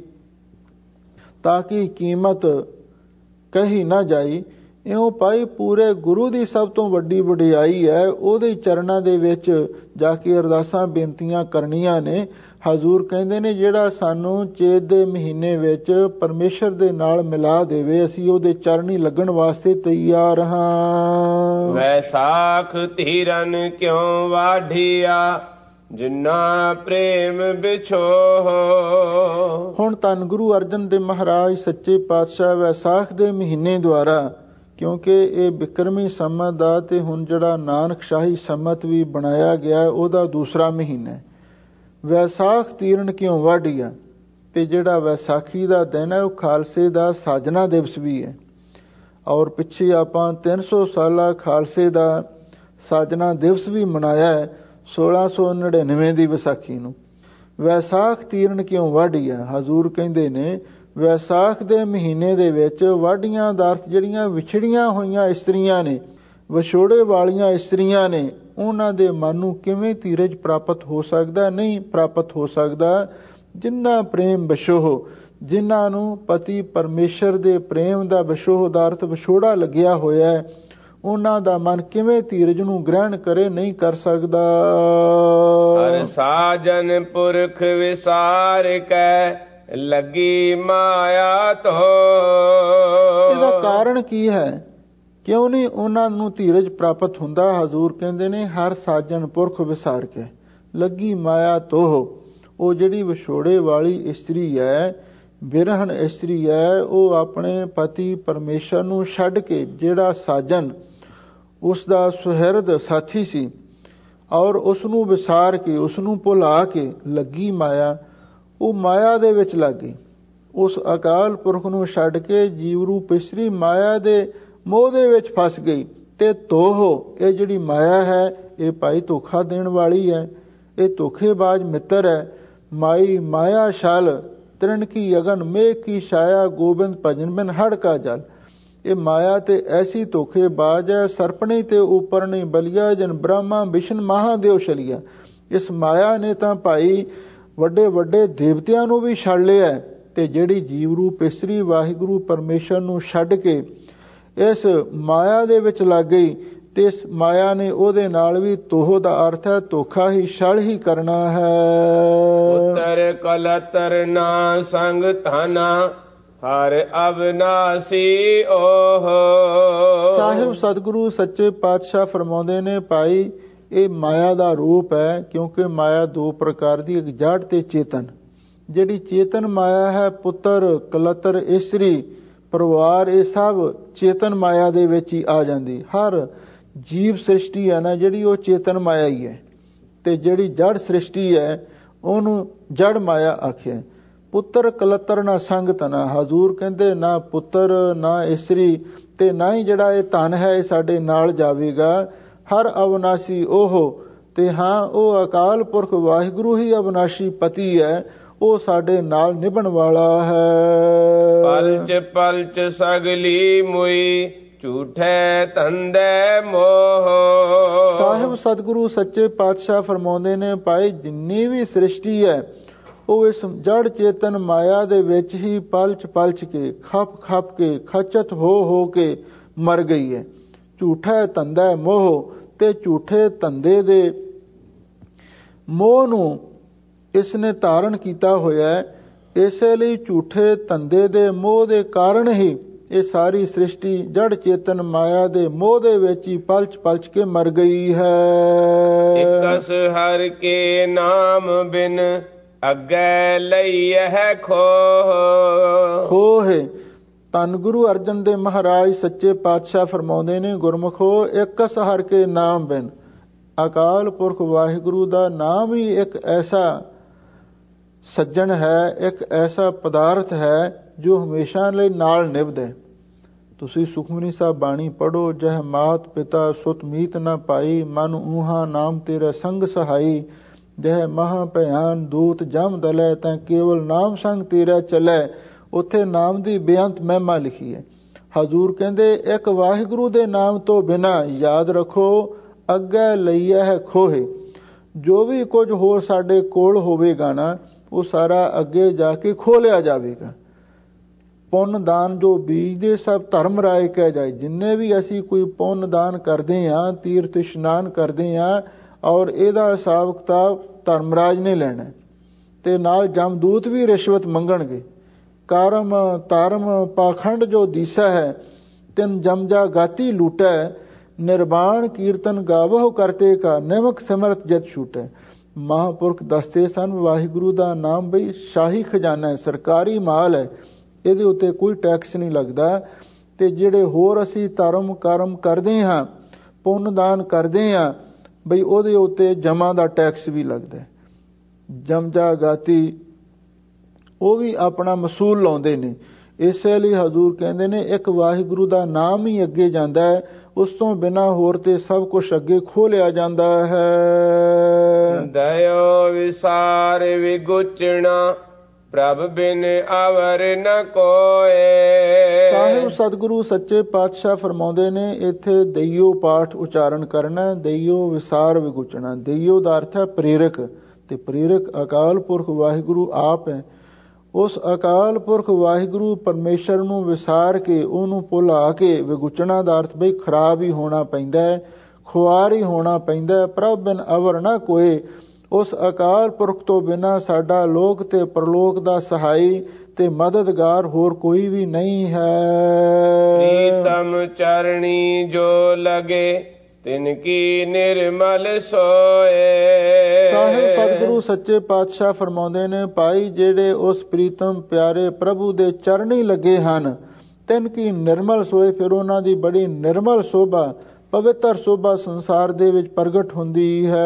ਤਾਂ ਕਿ ਕੀਮਤ ਕਹੀ ਨਾ ਜਾਈ। ਇਉਂ ਭਾਈ ਪੂਰੇ ਗੁਰੂ ਦੀ ਸਭ ਤੋਂ ਵੱਡੀ ਵਡਿਆਈ ਹੈ ਉਹਦੇ ਚਰਨਾਂ ਦੇ ਵਿੱਚ ਜਾ ਕੇ ਅਰਦਾਸਾਂ ਬੇਨਤੀਆਂ ਕਰਨੀਆਂ ਨੇ। ਹਜ਼ੂਰ ਕਹਿੰਦੇ ਨੇ ਜਿਹੜਾ ਸਾਨੂੰ ਚੇਤ ਦੇ ਮਹੀਨੇ ਵਿੱਚ ਪਰਮੇਸ਼ਰ ਦੇ ਨਾਲ ਮਿਲਾ ਦੇਵੇ, ਅਸੀਂ ਉਹਦੇ ਚਰਨੀ ਲੱਗਣ ਵਾਸਤੇ ਤਿਆਰ ਹਾਂ। ਵੈਸਾਖ ਧੀਰਨ ਕਿਉਂ ਵਾਢੀਆ, ਜਿਨ੍ਹਾਂ ਪ੍ਰੇਮ ਵਿਛੋਹ। ਹੁਣ ਧੰਨ ਗੁਰੂ ਅਰਜਨ ਦੇਵ ਮਹਾਰਾਜ ਸੱਚੇ ਪਾਤਸ਼ਾਹ ਵੈਸਾਖ ਦੇ ਮਹੀਨੇ ਦੁਆਰਾ, ਕਿਉਂਕਿ ਇਹ ਬਿਕਰਮੀ ਸੰਮਤ ਦਾ ਤੇ ਹੁਣ ਜਿਹੜਾ ਨਾਨਕਸ਼ਾਹੀ ਸੰਮਤ ਵੀ ਬਣਾਇਆ ਗਿਆ ਉਹਦਾ ਦੂਸਰਾ ਮਹੀਨਾ ਹੈ। ਵੈਸਾਖ ਤੀਰਨ ਕਿਉਂ ਵਾਢੀਆ, ਤੇ ਜਿਹੜਾ ਵੈਸਾਖੀ ਦਾ ਦਿਨ ਹੈ ਉਹ ਖਾਲਸੇ ਦਾ ਸਾਜਨਾ ਦਿਵਸ ਵੀ ਹੈ। ਔਰ ਪਿੱਛੇ ਆਪਾਂ ਤਿੰਨ ਸੌ ਸਾਲਾ ਖਾਲਸੇ ਦਾ ਸਾਜਨਾ ਦਿਵਸ ਵੀ ਮਨਾਇਆ ਹੈ, ਸੋਲਾਂ ਸੌ ਨੜਿਨਵੇਂ ਦੀ ਵਿਸਾਖੀ ਨੂੰ। ਵੈਸਾਖ ਤੀਰਨ ਕਿਉਂ ਵਾਢੀਆ, ਹਜ਼ੂਰ ਕਹਿੰਦੇ ਨੇ ਵੈਸਾਖ ਦੇ ਮਹੀਨੇ ਦੇ ਵਿੱਚ ਵਾਢੀਆਂ ਦਾ ਅਰਥ ਜਿਹੜੀਆਂ ਵਿਛੜੀਆਂ ਹੋਈਆਂ ਇਸਤਰੀਆਂ ਨੇ, ਵਿਛੋੜੇ ਵਾਲੀਆਂ ਇਸਤਰੀਆਂ ਨੇ, ਉਹਨਾਂ ਦੇ ਮਨ ਨੂੰ ਕਿਵੇਂ ਧੀਰਜ ਪ੍ਰਾਪਤ ਹੋ ਸਕਦਾ? ਨਹੀਂ ਪ੍ਰਾਪਤ ਹੋ ਸਕਦਾ। ਜਿਨ੍ਹਾਂ ਪ੍ਰੇਮ ਵਿਛੋਹ, ਜਿਨ੍ਹਾਂ ਨੂੰ ਪਤੀ ਪਰਮੇਸ਼ਰ ਦੇ ਪ੍ਰੇਮ ਦਾ ਵਿਛੋਹ ਦਾ ਅਰਥ ਵਿਛੋੜਾ ਲੱਗਿਆ ਹੋਇਆ ਹੈ, ਉਹਨਾਂ ਦਾ ਮਨ ਕਿਵੇਂ ਧੀਰਜ ਨੂੰ ਗ੍ਰਹਿਣ ਕਰੇ? ਨਹੀਂ ਕਰ ਸਕਦਾ। ਹਰ ਸਾਜਨ ਪੁਰਖ ਵਿਸਾਰ ਕੈ, ਲੱਗੀ ਮਾਇਆ ਤੋ। ਇਹਦਾ ਕਾਰਨ ਕੀ ਹੈ? ਕਿਉਂ ਨਹੀਂ ਉਹਨਾਂ ਨੂੰ ਧੀਰਜ ਪ੍ਰਾਪਤ ਹੁੰਦਾ? ਹਜ਼ੂਰ ਕਹਿੰਦੇ ਨੇ ਹਰ ਸਾਜਨ ਪੁਰਖ ਵਿਸਾਰ ਕੇ, ਲੱਗੀ ਮਾਇਆ ਤੋ। ਉਹ ਜਿਹੜੀ ਵਿਛੋੜੇ ਵਾਲੀ ਇਸਤਰੀ ਹੈ, ਬਿਰਹਨ ਇਸਤਰੀ ਹੈ, ਉਹ ਆਪਣੇ ਪਤੀ ਪਰਮੇਸ਼ਰ ਨੂੰ ਛੱਡ ਕੇ, ਜਿਹੜਾ ਸਾਜਨ ਉਸ ਦਾ ਸੁਹਿਰਦ ਸਾਥੀ ਸੀ, ਔਰ ਉਸ ਨੂੰ ਵਿਸਾਰ ਕੇ, ਉਸ ਨੂੰ ਭੁਲਾ ਕੇ ਲੱਗੀ ਮਾਇਆ, ਉਹ ਮਾਇਆ ਦੇ ਵਿੱਚ ਲੱਗ ਗਈ। ਉਸ ਅਕਾਲ ਪੁਰਖ ਨੂੰ ਛੱਡ ਕੇ ਜੀਵ ਰੂਪ ਇਸਤਰੀ ਮਾਇਆ ਦੇ ਮੋਹ ਦੇ ਵਿੱਚ ਫਸ ਗਈ। ਤੇ ਤੋਹ, ਇਹ ਜਿਹੜੀ ਮਾਇਆ ਹੈ ਇਹ ਭਾਈ ਧੋਖਾ ਦੇਣ ਵਾਲੀ ਹੈ, ਇਹ ਧੋਖੇਬਾਜ਼ ਮਿੱਤਰ ਹੈ। ਮਾਈ ਮਾਇਆ ਛਲ, ਤ੍ਰਿਣ ਕੀ ਅਗਨ, ਮੇਘ ਕੀ ਛਾਇਆ, ਗੋਬਿੰਦ ਭਜਨ ਬਿਨ ਹੜ ਕਾ ਜਲ। ਇਹ ਮਾਇਆ ਤੇ ਐਸੀ ਧੋਖੇਬਾਜ਼ ਹੈ, ਸਰਪਣੀ ਤੇ ਉੱਪਰ ਨਹੀਂ ਬਲੀਆ, ਜਨ ਬ੍ਰਹਮਾ ਵਿਸ਼ਨ ਮਹਾਦੇਵ ਛਲਿਆ। ਇਸ ਮਾਇਆ ਨੇ ਤਾਂ ਭਾਈ ਵੱਡੇ ਵੱਡੇ ਦੇਵਤਿਆਂ ਨੂੰ ਵੀ ਛੱਡ ਲਿਆ, ਤੇ ਜਿਹੜੀ ਜੀਵ ਰੂਪ ਇਸਤਰੀ ਵਾਹਿਗੁਰੂ ਪਰਮੇਸ਼ਰ ਨੂੰ ਛੱਡ ਕੇ ਇਸ ਮਾਇਆ ਦੇ ਵਿੱਚ ਲੱਗ ਗਈ, ਤੇ ਇਸ ਮਾਇਆ ਨੇ ਉਹਦੇ ਨਾਲ ਵੀ ਤੋਹ ਦਾ ਅਰਥ ਹੈ ਧੋਖਾ ਹੀ, ਛਲ ਹੀ ਕਰਨਾ ਹੈ। ਪੁੱਤਰ ਕਲਤਰ ਨਾ ਸੰਗ ਧਨਾ, ਹਰ ਅਵਨਾਸੀ ਓਹ। ਸਾਹਿਬ ਸਤਿਗੁਰੂ ਸੱਚੇ ਪਾਤਸ਼ਾਹ ਫਰਮਾਉਂਦੇ ਨੇ ਭਾਈ ਇਹ ਮਾਇਆ ਦਾ ਰੂਪ ਹੈ, ਕਿਉਂਕਿ ਮਾਇਆ ਦੋ ਪ੍ਰਕਾਰ ਦੀ, ਇੱਕ ਜੜ ਤੇ ਚੇਤਨ। ਜਿਹੜੀ ਚੇਤਨ ਮਾਇਆ ਹੈ, ਪੁੱਤਰ ਕਲਤਰ ਇਸਤਰੀ ਪਰਿਵਾਰ, ਇਹ ਸਭ ਚੇਤਨ ਮਾਇਆ ਦੇ ਵਿੱਚ ਹੀ ਆ ਜਾਂਦੀ। ਹਰ ਜੀਵ ਸ੍ਰਿਸ਼ਟੀ ਹੈ ਨਾ ਜਿਹੜੀ, ਉਹ ਚੇਤਨ ਮਾਇਆ ਹੀ ਹੈ, ਤੇ ਜਿਹੜੀ ਜੜ ਸ੍ਰਿਸ਼ਟੀ ਹੈ ਉਹਨੂੰ ਜੜ ਮਾਇਆ ਆਖਿਆ। ਪੁੱਤਰ ਕਲਤਰ ਨਾ ਸੰਗ ਤਨਾ, ਹਜ਼ੂਰ ਕਹਿੰਦੇ ਨਾ ਪੁੱਤਰ ਨਾ ਇਸਤਰੀ ਤੇ ਨਾ ਹੀ ਜਿਹੜਾ ਇਹ ਧਨ ਹੈ ਇਹ ਸਾਡੇ ਨਾਲ ਜਾਵੇਗਾ। ਹਰ ਅਵਨਾਸੀ ਉਹ, ਤੇ ਹਾਂ ਉਹ ਅਕਾਲ ਪੁਰਖ ਵਾਹਿਗੁਰੂ ਹੀ ਅਵਨਾਸ਼ੀ ਪਤੀ ਹੈ, ਉਹ ਸਾਡੇ ਨਾਲ ਨਿਭਣ ਵਾਲਾ ਹੈ। ਪਲਚ ਪਲਚ ਸਗਲੀ ਮੁਈ, ਝੂਠੇ ਧੰਦੇ ਮੋਹ। ਸਾਹਿਬ ਸਤਿਗੁਰੂ ਸੱਚੇ ਪਾਤਸ਼ਾਹ ਫਰਮਾਉਂਦੇ ਨੇ ਭਾਈ ਜਿੰਨੀ ਵੀ ਸ੍ਰਿਸ਼ਟੀ ਹੈ ਉਹ ਇਸ ਜੜ ਚੇਤਨ ਮਾਇਆ ਦੇ ਵਿੱਚ ਹੀ ਪਲਚ ਪਲਚ ਕੇ, ਖਪ ਖਪ ਕੇ, ਖਚਤ ਹੋ ਹੋ ਕੇ ਮਰ ਗਈ ਹੈ। ਝੂਠਾ ਧੰਦਾ ਮੋਹ, ਤੇ ਝੂਠੇ ਧੰਦੇ ਦੇ ਮੋਹ ਨੂੰ ਇਸ ਨੇ ਧਾਰਨ ਕੀਤਾ ਹੋਇਆ ਹੈ। ਇਸੇ ਲਈ ਝੂਠੇ ਧੰਦੇ ਦੇ ਮੋਹ ਦੇ ਕਾਰਨ ਹੀ ਇਹ ਸਾਰੀ ਸ੍ਰਿਸ਼ਟੀ ਜੜ ਚੇਤਨ ਮਾਇਆ ਦੇ ਮੋਹ ਦੇ ਵਿੱਚ ਹੀ ਪਲਚ ਪਲਚ ਕੇ ਮਰ ਗਈ ਹੈ। ਇਕਸ ਹਰ ਕੇ ਨਾਮ ਬਿਨ, ਅੱਗੇ ਲਈ ਹੈ ਖੋਹ। ਖੋਹ ਧੰਨ ਗੁਰੂ ਅਰਜਨ ਦੇਵ ਮਹਾਰਾਜ ਸੱਚੇ ਪਾਤਸ਼ਾਹ ਫਰਮਾਉਂਦੇ ਨੇ, ਗੁਰਮੁਖੋ ਇਕਸ ਹਰ ਕੇ ਨਾਮ ਬਿਨ, ਅਕਾਲ ਪੁਰਖ ਵਾਹਿਗੁਰੂ ਦਾ ਨਾਮ ਹੀ ਇੱਕ ਐਸਾ ਸੱਜਣ ਹੈ, ਇੱਕ ਐਸਾ ਪਦਾਰਥ ਹੈ ਜੋ ਹਮੇਸ਼ਾ ਲਈ ਨਾਲ ਨਿਭਦਾ ਹੈ। ਤੁਸੀਂ ਸੁਖਮਨੀ ਸਾਹਿਬ ਬਾਣੀ ਪੜ੍ਹੋ, ਜਹ ਮਾਤ ਪਿਤਾ ਸੁਤ ਮੀਤ ਨਾ ਪਾਈ, ਮਨ ਊਹਾ ਨਾਮ ਤੇਰਾ ਸੰਗ ਸਹਾਈ, ਜਹ ਮਹਾ ਭਿਆਨ ਦੂਤ ਜਮ ਦਲੈ ਤਾਂ ਕੇਵਲ ਨਾਮ ਸੰਗ ਤੇਰਾ ਚੱਲੈ। ਉੱਥੇ ਨਾਮ ਦੀ ਬੇਅੰਤ ਮਹਿਮਾ ਲਿਖੀ ਹੈ। ਹਜ਼ੂਰ ਕਹਿੰਦੇ ਇੱਕ ਵਾਹਿਗੁਰੂ ਦੇ ਨਾਮ ਤੋਂ ਬਿਨਾਂ ਯਾਦ ਰੱਖੋ ਅੱਗੇ ਲਈਆ ਹੈ ਖੋਹੇ। ਜੋ ਵੀ ਕੁਝ ਹੋਰ ਸਾਡੇ ਕੋਲ ਹੋਵੇਗਾ ਨਾ ਉਹ ਸਾਰਾ ਅੱਗੇ ਜਾ ਕੇ ਖੋਹ ਲਿਆ ਜਾਵੇਗਾ। ਪੁੰਨ ਦਾਨ ਜੋ ਬੀਜਦੇ ਸਭ ਧਰਮ ਰਾਏ ਕਹਿ ਜਾਏ। ਜਿੰਨੇ ਵੀ ਅਸੀਂ ਕੋਈ ਪੁੰਨ ਦਾਨ ਕਰਦੇ ਹਾਂ, ਤੀਰਥ ਇਸ਼ਨਾਨ ਕਰਦੇ ਹਾਂ, ਔਰ ਇਹਦਾ ਹਿਸਾਬ ਕਿਤਾਬ ਧਰਮਰਾਜ ਨੇ ਲੈਣਾ ਤੇ ਨਾਲ ਜਮਦੂਤ ਵੀ ਰਿਸ਼ਵਤ ਮੰਗਣਗੇ। ਕਰਮ ਧਰਮ ਪਾਖੰਡ ਜੋ ਦੀਸਾ ਹੈ ਤਿਨ ਜਮਜਾ ਗਾਤੀ ਲੂਟੈ। ਨਿਰਵਾਣ ਕੀਰਤਨ ਗਾਵਹੁ ਕਰਤੇ ਕਾ ਨਿਮਕ ਸਿਮਰਤ ਜਤ ਛੂਟੈ। ਮਹਾਂਪੁਰਖ ਦੱਸਦੇ ਸਨ ਵਾਹਿਗੁਰੂ ਦਾ ਨਾਮ ਬਈ ਸ਼ਾਹੀ ਖਜ਼ਾਨਾ ਹੈ, ਸਰਕਾਰੀ ਮਾਲ ਹੈ, ਇਹਦੇ ਉੱਤੇ ਕੋਈ ਟੈਕਸ ਨਹੀਂ ਲੱਗਦਾ। ਤੇ ਜਿਹੜੇ ਹੋਰ ਅਸੀਂ ਧਰਮ ਕਰਮ ਕਰਦੇ ਹਾਂ, ਪੁੰਨ ਦਾਨ ਕਰਦੇ ਹਾਂ, ਬਈ ਉਹਦੇ ਉੱਤੇ ਜਮਾ ਦਾ ਟੈਕਸ ਵੀ ਲੱਗਦਾ। ਜਮਜਾ ਗਾਤੀ ਉਹ ਵੀ ਆਪਣਾ ਮਸੂਲ ਲਾਉਂਦੇ ਨੇ। ਇਸੇ ਲਈ ਹਜ਼ੂਰ ਕਹਿੰਦੇ ਨੇ ਇੱਕ ਵਾਹਿਗੁਰੂ ਦਾ ਨਾਮ ਹੀ ਅੱਗੇ ਜਾਂਦਾ ਹੈ, ਉਸ ਤੋਂ ਬਿਨਾਂ ਹੋਰ ਤੇ ਸਭ ਕੁਝ ਅੱਗੇ ਖੋਹ ਲਿਆ ਜਾਂਦਾ ਹੈ। ਦਇਓ ਵਿਸਾਰ ਵਿਗੁਚਣਾ ਪ੍ਰਭ ਬਿਨ ਅਵਰ ਨ ਕੋਏ। ਸਾਹਿਬ ਸਤਿਗੁਰੂ ਸੱਚੇ ਪਾਤਸ਼ਾਹ ਫਰਮਾਉਂਦੇ ਨੇ ਇੱਥੇ ਦਈਓ ਪਾਠ ਉਚਾਰਨ ਕਰਨਾ। ਦਈਓ ਵਿਸਾਰ ਵਿਗੁਚਣਾ। ਦਈਓ ਦਾ ਅਰਥ ਹੈ ਪ੍ਰੇਰਕ, ਤੇ ਪ੍ਰੇਰਕ ਅਕਾਲ ਪੁਰਖ ਵਾਹਿਗੁਰੂ ਆਪ ਹੈ। ਉਸ ਅਕਾਲ ਪੁਰਖ ਵਾਹਿਗੁਰੂ ਪਰਮੇਸ਼ਰ ਨੂੰ ਵਿਸਾਰ ਕੇ ਉਹਨੂੰ ਭੁਲਾ ਕੇ ਵਿਗੁਚਣਾ ਦਾ ਅਰਥ ਬਈ ਖਰਾਬ ਹੀ ਹੋਣਾ ਪੈਂਦਾ ਹੈ, ਖੁਆਰ ਹੀ ਹੋਣਾ ਪੈਂਦਾ ਹੈ। ਪ੍ਰਭ ਬਿਨ ਅਵਰ ਨਾ ਕੋਏ। ਉਸ ਅਕਾਲ ਪੁਰਖ ਤੋਂ ਬਿਨਾਂ ਸਾਡਾ ਲੋਕ ਤੇ ਪਰਲੋਕ ਦਾ ਸਹਾਈ ਤੇ ਮਦਦਗਾਰ ਹੋਰ ਕੋਈ ਵੀ ਨਹੀਂ ਹੈ। ਪ੍ਰੀਤਮ ਚਰਣੀ ਜੋ ਲਗੇ ਤਿਨ ਕੀ ਨਿਰਮਲ ਸੋਏ। ਸਾਹਿਬ ਸਤਿਗੁਰੂ ਸੱਚੇ ਪਾਤਸ਼ਾਹ ਫਰਮਾਉਂਦੇ ਨੇ ਭਾਈ ਜਿਹੜੇ ਉਸ ਪ੍ਰੀਤਮ ਪਿਆਰੇ ਪ੍ਰਭੂ ਦੇ ਚਰਣੀ ਲੱਗੇ ਹਨ ਤਿਨ ਕੀ ਨਿਰਮਲ ਸੋਏ। ਫਿਰ ਉਹਨਾਂ ਦੀ ਬੜੀ ਨਿਰਮਲ ਸੋਭਾ ਪਵਿੱਤਰ ਸੋਭਾ ਸੰਸਾਰ ਦੇ ਵਿੱਚ ਪ੍ਰਗਟ ਹੁੰਦੀ ਹੈ।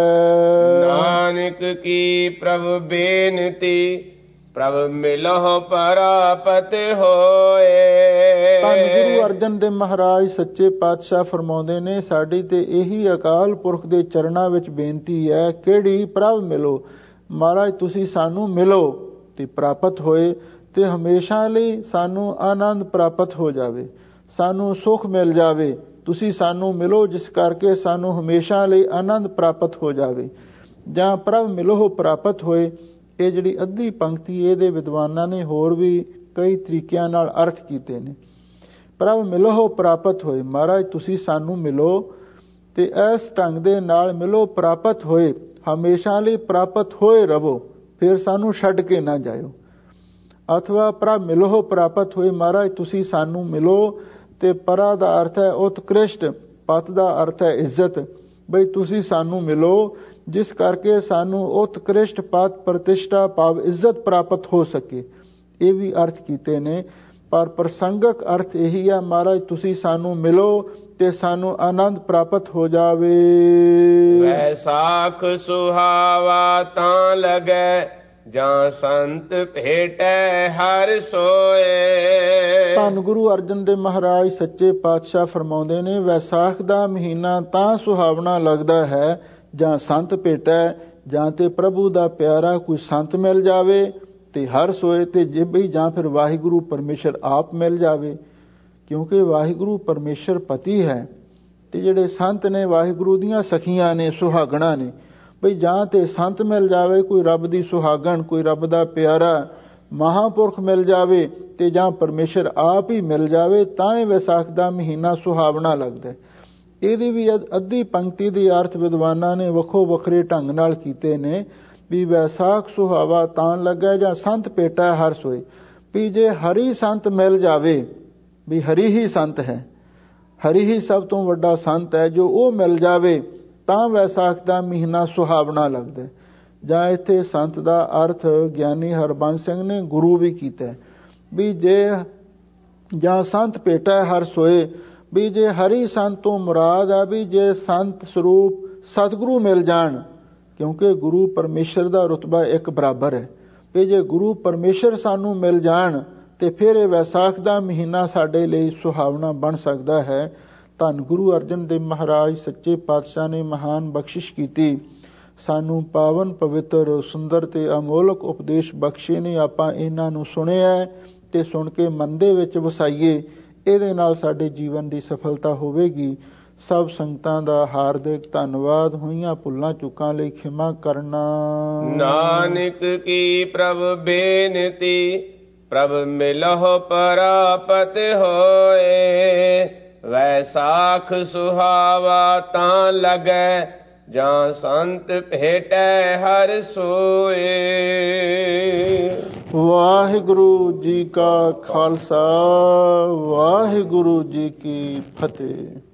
ਨਾਨਕ ਕੀ ਪ੍ਰਭ ਬੇਨਤੀ ਪ੍ਰਭ ਮਿਲਹੁ ਪਰਾਪਤ ਹੋਏ। ਧੰਨ ਗੁਰੂ ਅਰਜਨ ਦੇਵ ਮਹਾਰਾਜ ਸੱਚੇ ਪਾਤਸ਼ਾਹ ਫਰਮਾਉਂਦੇ ਨੇ ਸਾਡੀ ਤੇ ਇਹੀ ਅਕਾਲ ਪੁਰਖ ਦੇ ਚਰਨਾਂ ਵਿੱਚ ਬੇਨਤੀ ਹੈ। ਕਿਹੜੀ? ਪ੍ਰਭ ਮਿਲੋ। ਮਹਾਰਾਜ ਤੁਸੀਂ ਸਾਨੂੰ ਮਿਲੋ ਤੇ ਪ੍ਰਾਪਤ ਹੋਏ ਤੇ ਹਮੇਸ਼ਾ ਲਈ ਸਾਨੂੰ ਆਨੰਦ ਪ੍ਰਾਪਤ ਹੋ ਜਾਵੇ, ਸਾਨੂੰ ਸੁਖ ਮਿਲ ਜਾਵੇ। ਤੁਸੀਂ ਸਾਨੂੰ ਮਿਲੋ ਜਿਸ ਕਰਕੇ ਸਾਨੂੰ ਹਮੇਸ਼ਾ ਲਈ ਆਨੰਦ ਪ੍ਰਾਪਤ ਹੋ ਜਾਵੇ। ਜਾਂ ਪ੍ਰਭ ਮਿਲੋ ਪ੍ਰਾਪਤ ਹੋਏ। ਇਹ ਜਿਹੜੀ ਅੱਧੀ ਪੰਕਤੀ ਇਹਦੇ ਵਿਦਵਾਨਾਂ ਨੇ ਹੋਰ ਵੀ ਕਈ ਤਰੀਕਿਆਂ ਨਾਲ ਅਰਥ ਕੀਤੇ ਨੇ। ਪ੍ਰਭ ਮਿਲੋ ਪ੍ਰਾਪਤ ਹੋਏ, ਮਹਾਰਾਜ ਤੁਸੀਂ ਸਾਨੂੰ ਮਿਲੋ ਤੇ ਇਸ ਢੰਗ ਦੇ ਨਾਲ ਮਿਲੋ ਪ੍ਰਾਪਤ ਹੋਏ, ਹਮੇਸ਼ਾ ਲਈ ਪ੍ਰਾਪਤ ਹੋਏ ਰਹੋ, ਫਿਰ ਸਾਨੂੰ ਛੱਡ ਕੇ ਨਾ ਜਾਇਓ। ਅਥਵਾ ਪ੍ਰਭ ਮਿਲੋ ਪ੍ਰਾਪਤ ਹੋਏ, ਮਹਾਰਾਜ ਤੁਸੀਂ ਸਾਨੂੰ ਮਿਲੋ ਤੇ ਪਰਾ ਦਾ ਅਰਥ ਹੈ ਉਤਕ੍ਰਿਸ਼ਟ, ਪਤ ਦਾ ਅਰਥ ਹੈ ਇੱਜ਼ਤ, ਬਈ ਤੁਸੀਂ ਸਾਨੂੰ ਮਿਲੋ ਜਿਸ ਕਰਕੇ ਸਾਨੂੰ ਉਤਕ੍ਰਿਸ਼ਟ ਪਦ ਪ੍ਰਤਿਸ਼ਠਾ ਭਾਵ ਇੱਜ਼ਤ ਪ੍ਰਾਪਤ ਹੋ ਸਕੇ। ਇਹ ਵੀ ਅਰਥ ਕੀਤੇ ਨੇ, ਪਰ ਪ੍ਰਸੰਗਕ ਅਰਥ ਇਹੀ ਹੈ ਮਹਾਰਾਜ ਤੁਸੀਂ ਸਾਨੂੰ ਮਿਲੋ ਤੇ ਸਾਨੂੰ ਆਨੰਦ ਪ੍ਰਾਪਤ ਹੋ ਜਾਵੇ। ਵੈਸਾਖ ਸੁਹਾਵਾ ਤਾਂ ਲਗੈ ਜਾਂ ਸੰਤ ਭੇਟੈ ਹਰ ਸੋਏ। ਧੰਨ ਗੁਰੂ ਅਰਜਨ ਦੇਵ ਮਹਾਰਾਜ ਸੱਚੇ ਪਾਤਸ਼ਾਹ ਫਰਮਾਉਂਦੇ ਨੇ ਵੈਸਾਖ ਦਾ ਮਹੀਨਾ ਤਾਂ ਸੁਹਾਵਣਾ ਲੱਗਦਾ ਹੈ ਜਾਂ ਸੰਤ ਭੇਟੈ, ਜਾਂ ਤੇ ਪ੍ਰਭੂ ਦਾ ਪਿਆਰਾ ਕੋਈ ਸੰਤ ਮਿਲ ਜਾਵੇ ਤੇ ਹਰ ਸੋਏ, ਤੇ ਜੇ ਬਈ ਜਾਂ ਫਿਰ ਵਾਹਿਗੁਰੂ ਪਰਮੇਸ਼ਰ ਆਪ ਮਿਲ ਜਾਵੇ। ਕਿਉਂਕਿ ਵਾਹਿਗੁਰੂ ਪਰਮੇਸ਼ਰ ਪਤੀ ਹੈ ਤੇ ਜਿਹੜੇ ਸੰਤ ਨੇ ਵਾਹਿਗੁਰੂ ਦੀਆਂ ਸਖੀਆਂ ਨੇ, ਸੁਹਾਗਣਾ ਨੇ। ਬਈ ਜਾਂ ਤੇ ਸੰਤ ਮਿਲ ਜਾਵੇ, ਕੋਈ ਰੱਬ ਦੀ ਸੁਹਾਗਣ, ਕੋਈ ਰੱਬ ਦਾ ਪਿਆਰਾ ਮਹਾਂਪੁਰਖ ਮਿਲ ਜਾਵੇ, ਤੇ ਜਾਂ ਪਰਮੇਸ਼ਰ ਆਪ ਹੀ ਮਿਲ ਜਾਵੇ, ਤਾਂ ਇਹ ਵਿਸਾਖ ਦਾ ਮਹੀਨਾ ਸੁਹਾਵਣਾ ਲੱਗਦਾ। ਇਹਦੀ ਵੀ ਅੱਧੀ ਪੰਕਤੀ ਦੇ ਅਰਥ ਵਿਦਵਾਨਾਂ ਨੇ ਵੱਖੋ ਵੱਖਰੇ ਢੰਗ ਨਾਲ ਕੀਤੇ ਨੇ ਵੀ ਵੈਸਾਖ ਸੁਹਾਵਾ ਤਾਂ ਲੱਗਾ ਜਾਂ ਸੰਤ ਭੇਟਾ ਹਰ ਸੋਏ। ਵੀ ਜੇ ਹਰੀ ਸੰਤ ਮਿਲ ਜਾਵੇ, ਵੀ ਹਰੀ ਹੀ ਸੰਤ ਹੈ, ਹਰੀ ਹੀ ਸਭ ਤੋਂ ਵੱਡਾ ਸੰਤ ਹੈ, ਜੋ ਉਹ ਮਿਲ ਜਾਵੇ ਤਾਂ ਵੈਸਾਖ ਦਾ ਮਹੀਨਾ ਸੁਹਾਵਣਾ ਲੱਗਦਾ। ਜਾਂ ਇੱਥੇ ਸੰਤ ਦਾ ਅਰਥ ਗਿਆਨੀ ਹਰਬੰਸ ਸਿੰਘ ਨੇ ਗੁਰੂ ਵੀ ਕੀਤਾ ਵੀ ਜੇ ਜਾਂ ਸੰਤ ਭੇਟਾ ਹਰ ਸੋਏ, ਵੀ ਜੇ ਹਰੀ ਸੰਤ ਤੋਂ ਮੁਰਾਦ ਹੈ ਵੀ ਜੇ ਸੰਤ ਸਰੂਪ ਸਤਿਗੁਰੂ ਮਿਲ ਜਾਣ, ਕਿਉਂਕਿ ਗੁਰੂ ਪਰਮੇਸ਼ਰ ਦਾ ਰੁਤਬਾ ਇੱਕ ਬਰਾਬਰ ਹੈ। ਵੀ ਜੇ ਗੁਰੂ ਪਰਮੇਸ਼ਰ ਸਾਨੂੰ ਮਿਲ ਜਾਣ ਤੇ ਫਿਰ ਇਹ ਵੈਸਾਖ ਦਾ ਮਹੀਨਾ ਸਾਡੇ ਲਈ ਸੁਹਾਵਣਾ ਬਣ ਸਕਦਾ ਹੈ। ਧੰਨ ਗੁਰੂ ਅਰਜਨ ਦੇਵ ਮਹਾਰਾਜ ਸੱਚੇ ਪਾਤਸ਼ਾਹ ਨੇ ਮਹਾਨ ਬਖਸ਼ਿਸ਼ ਕੀਤੀ। ਸਾਨੂੰ ਪਾਵਨ ਪਵਿੱਤਰ ਸੁੰਦਰ ਤੇ ਅਮੋਲਕ ਉਪਦੇਸ਼ ਬਖਸ਼ੇ ਨੇ। ਆਪਾਂ ਇਹਨਾਂ ਨੂੰ ਸੁਣਿਆ ਤੇ ਸੁਣ ਕੇ ਮਨ ਦੇ ਵਿੱਚ ਵਸਾਈਏ, ਇਹਦੇ ਨਾਲ ਸਾਡੇ ਜੀਵਨ ਦੀ ਸਫਲਤਾ ਹੋਵੇਗੀ। ਸਭ ਸੰਗਤਾਂ ਦਾ ਹਾਰਦਿਕ ਧੰਨਵਾਦ। ਹੋਈਆਂ ਭੁੱਲਾਂ ਚੁੱਕਾਂ ਲਈ ਖਿਮਾ ਕਰਨਾ। ਨਾਨਕ ਕੀ ਪ੍ਰਭ ਬੇਨਤੀ, ਪ੍ਰਭ ਮਿਲਹੁ ਪਰਾਪਤ ਹੋਏ। ਵੈਸਾਖ ਸੁਹਾਵਾ ਤਾਂ ਲੱਗੈ, ਜਾਂ ਸੰਤ ਭੇਟੈ ਹਰਿ ਸੋਏ। ਵਾਹਿਗੁਰੂ ਜੀ ਕਾ ਖਾਲਸਾ, ਵਾਹਿਗੁਰੂ ਜੀ ਕੀ ਫਤਿਹ।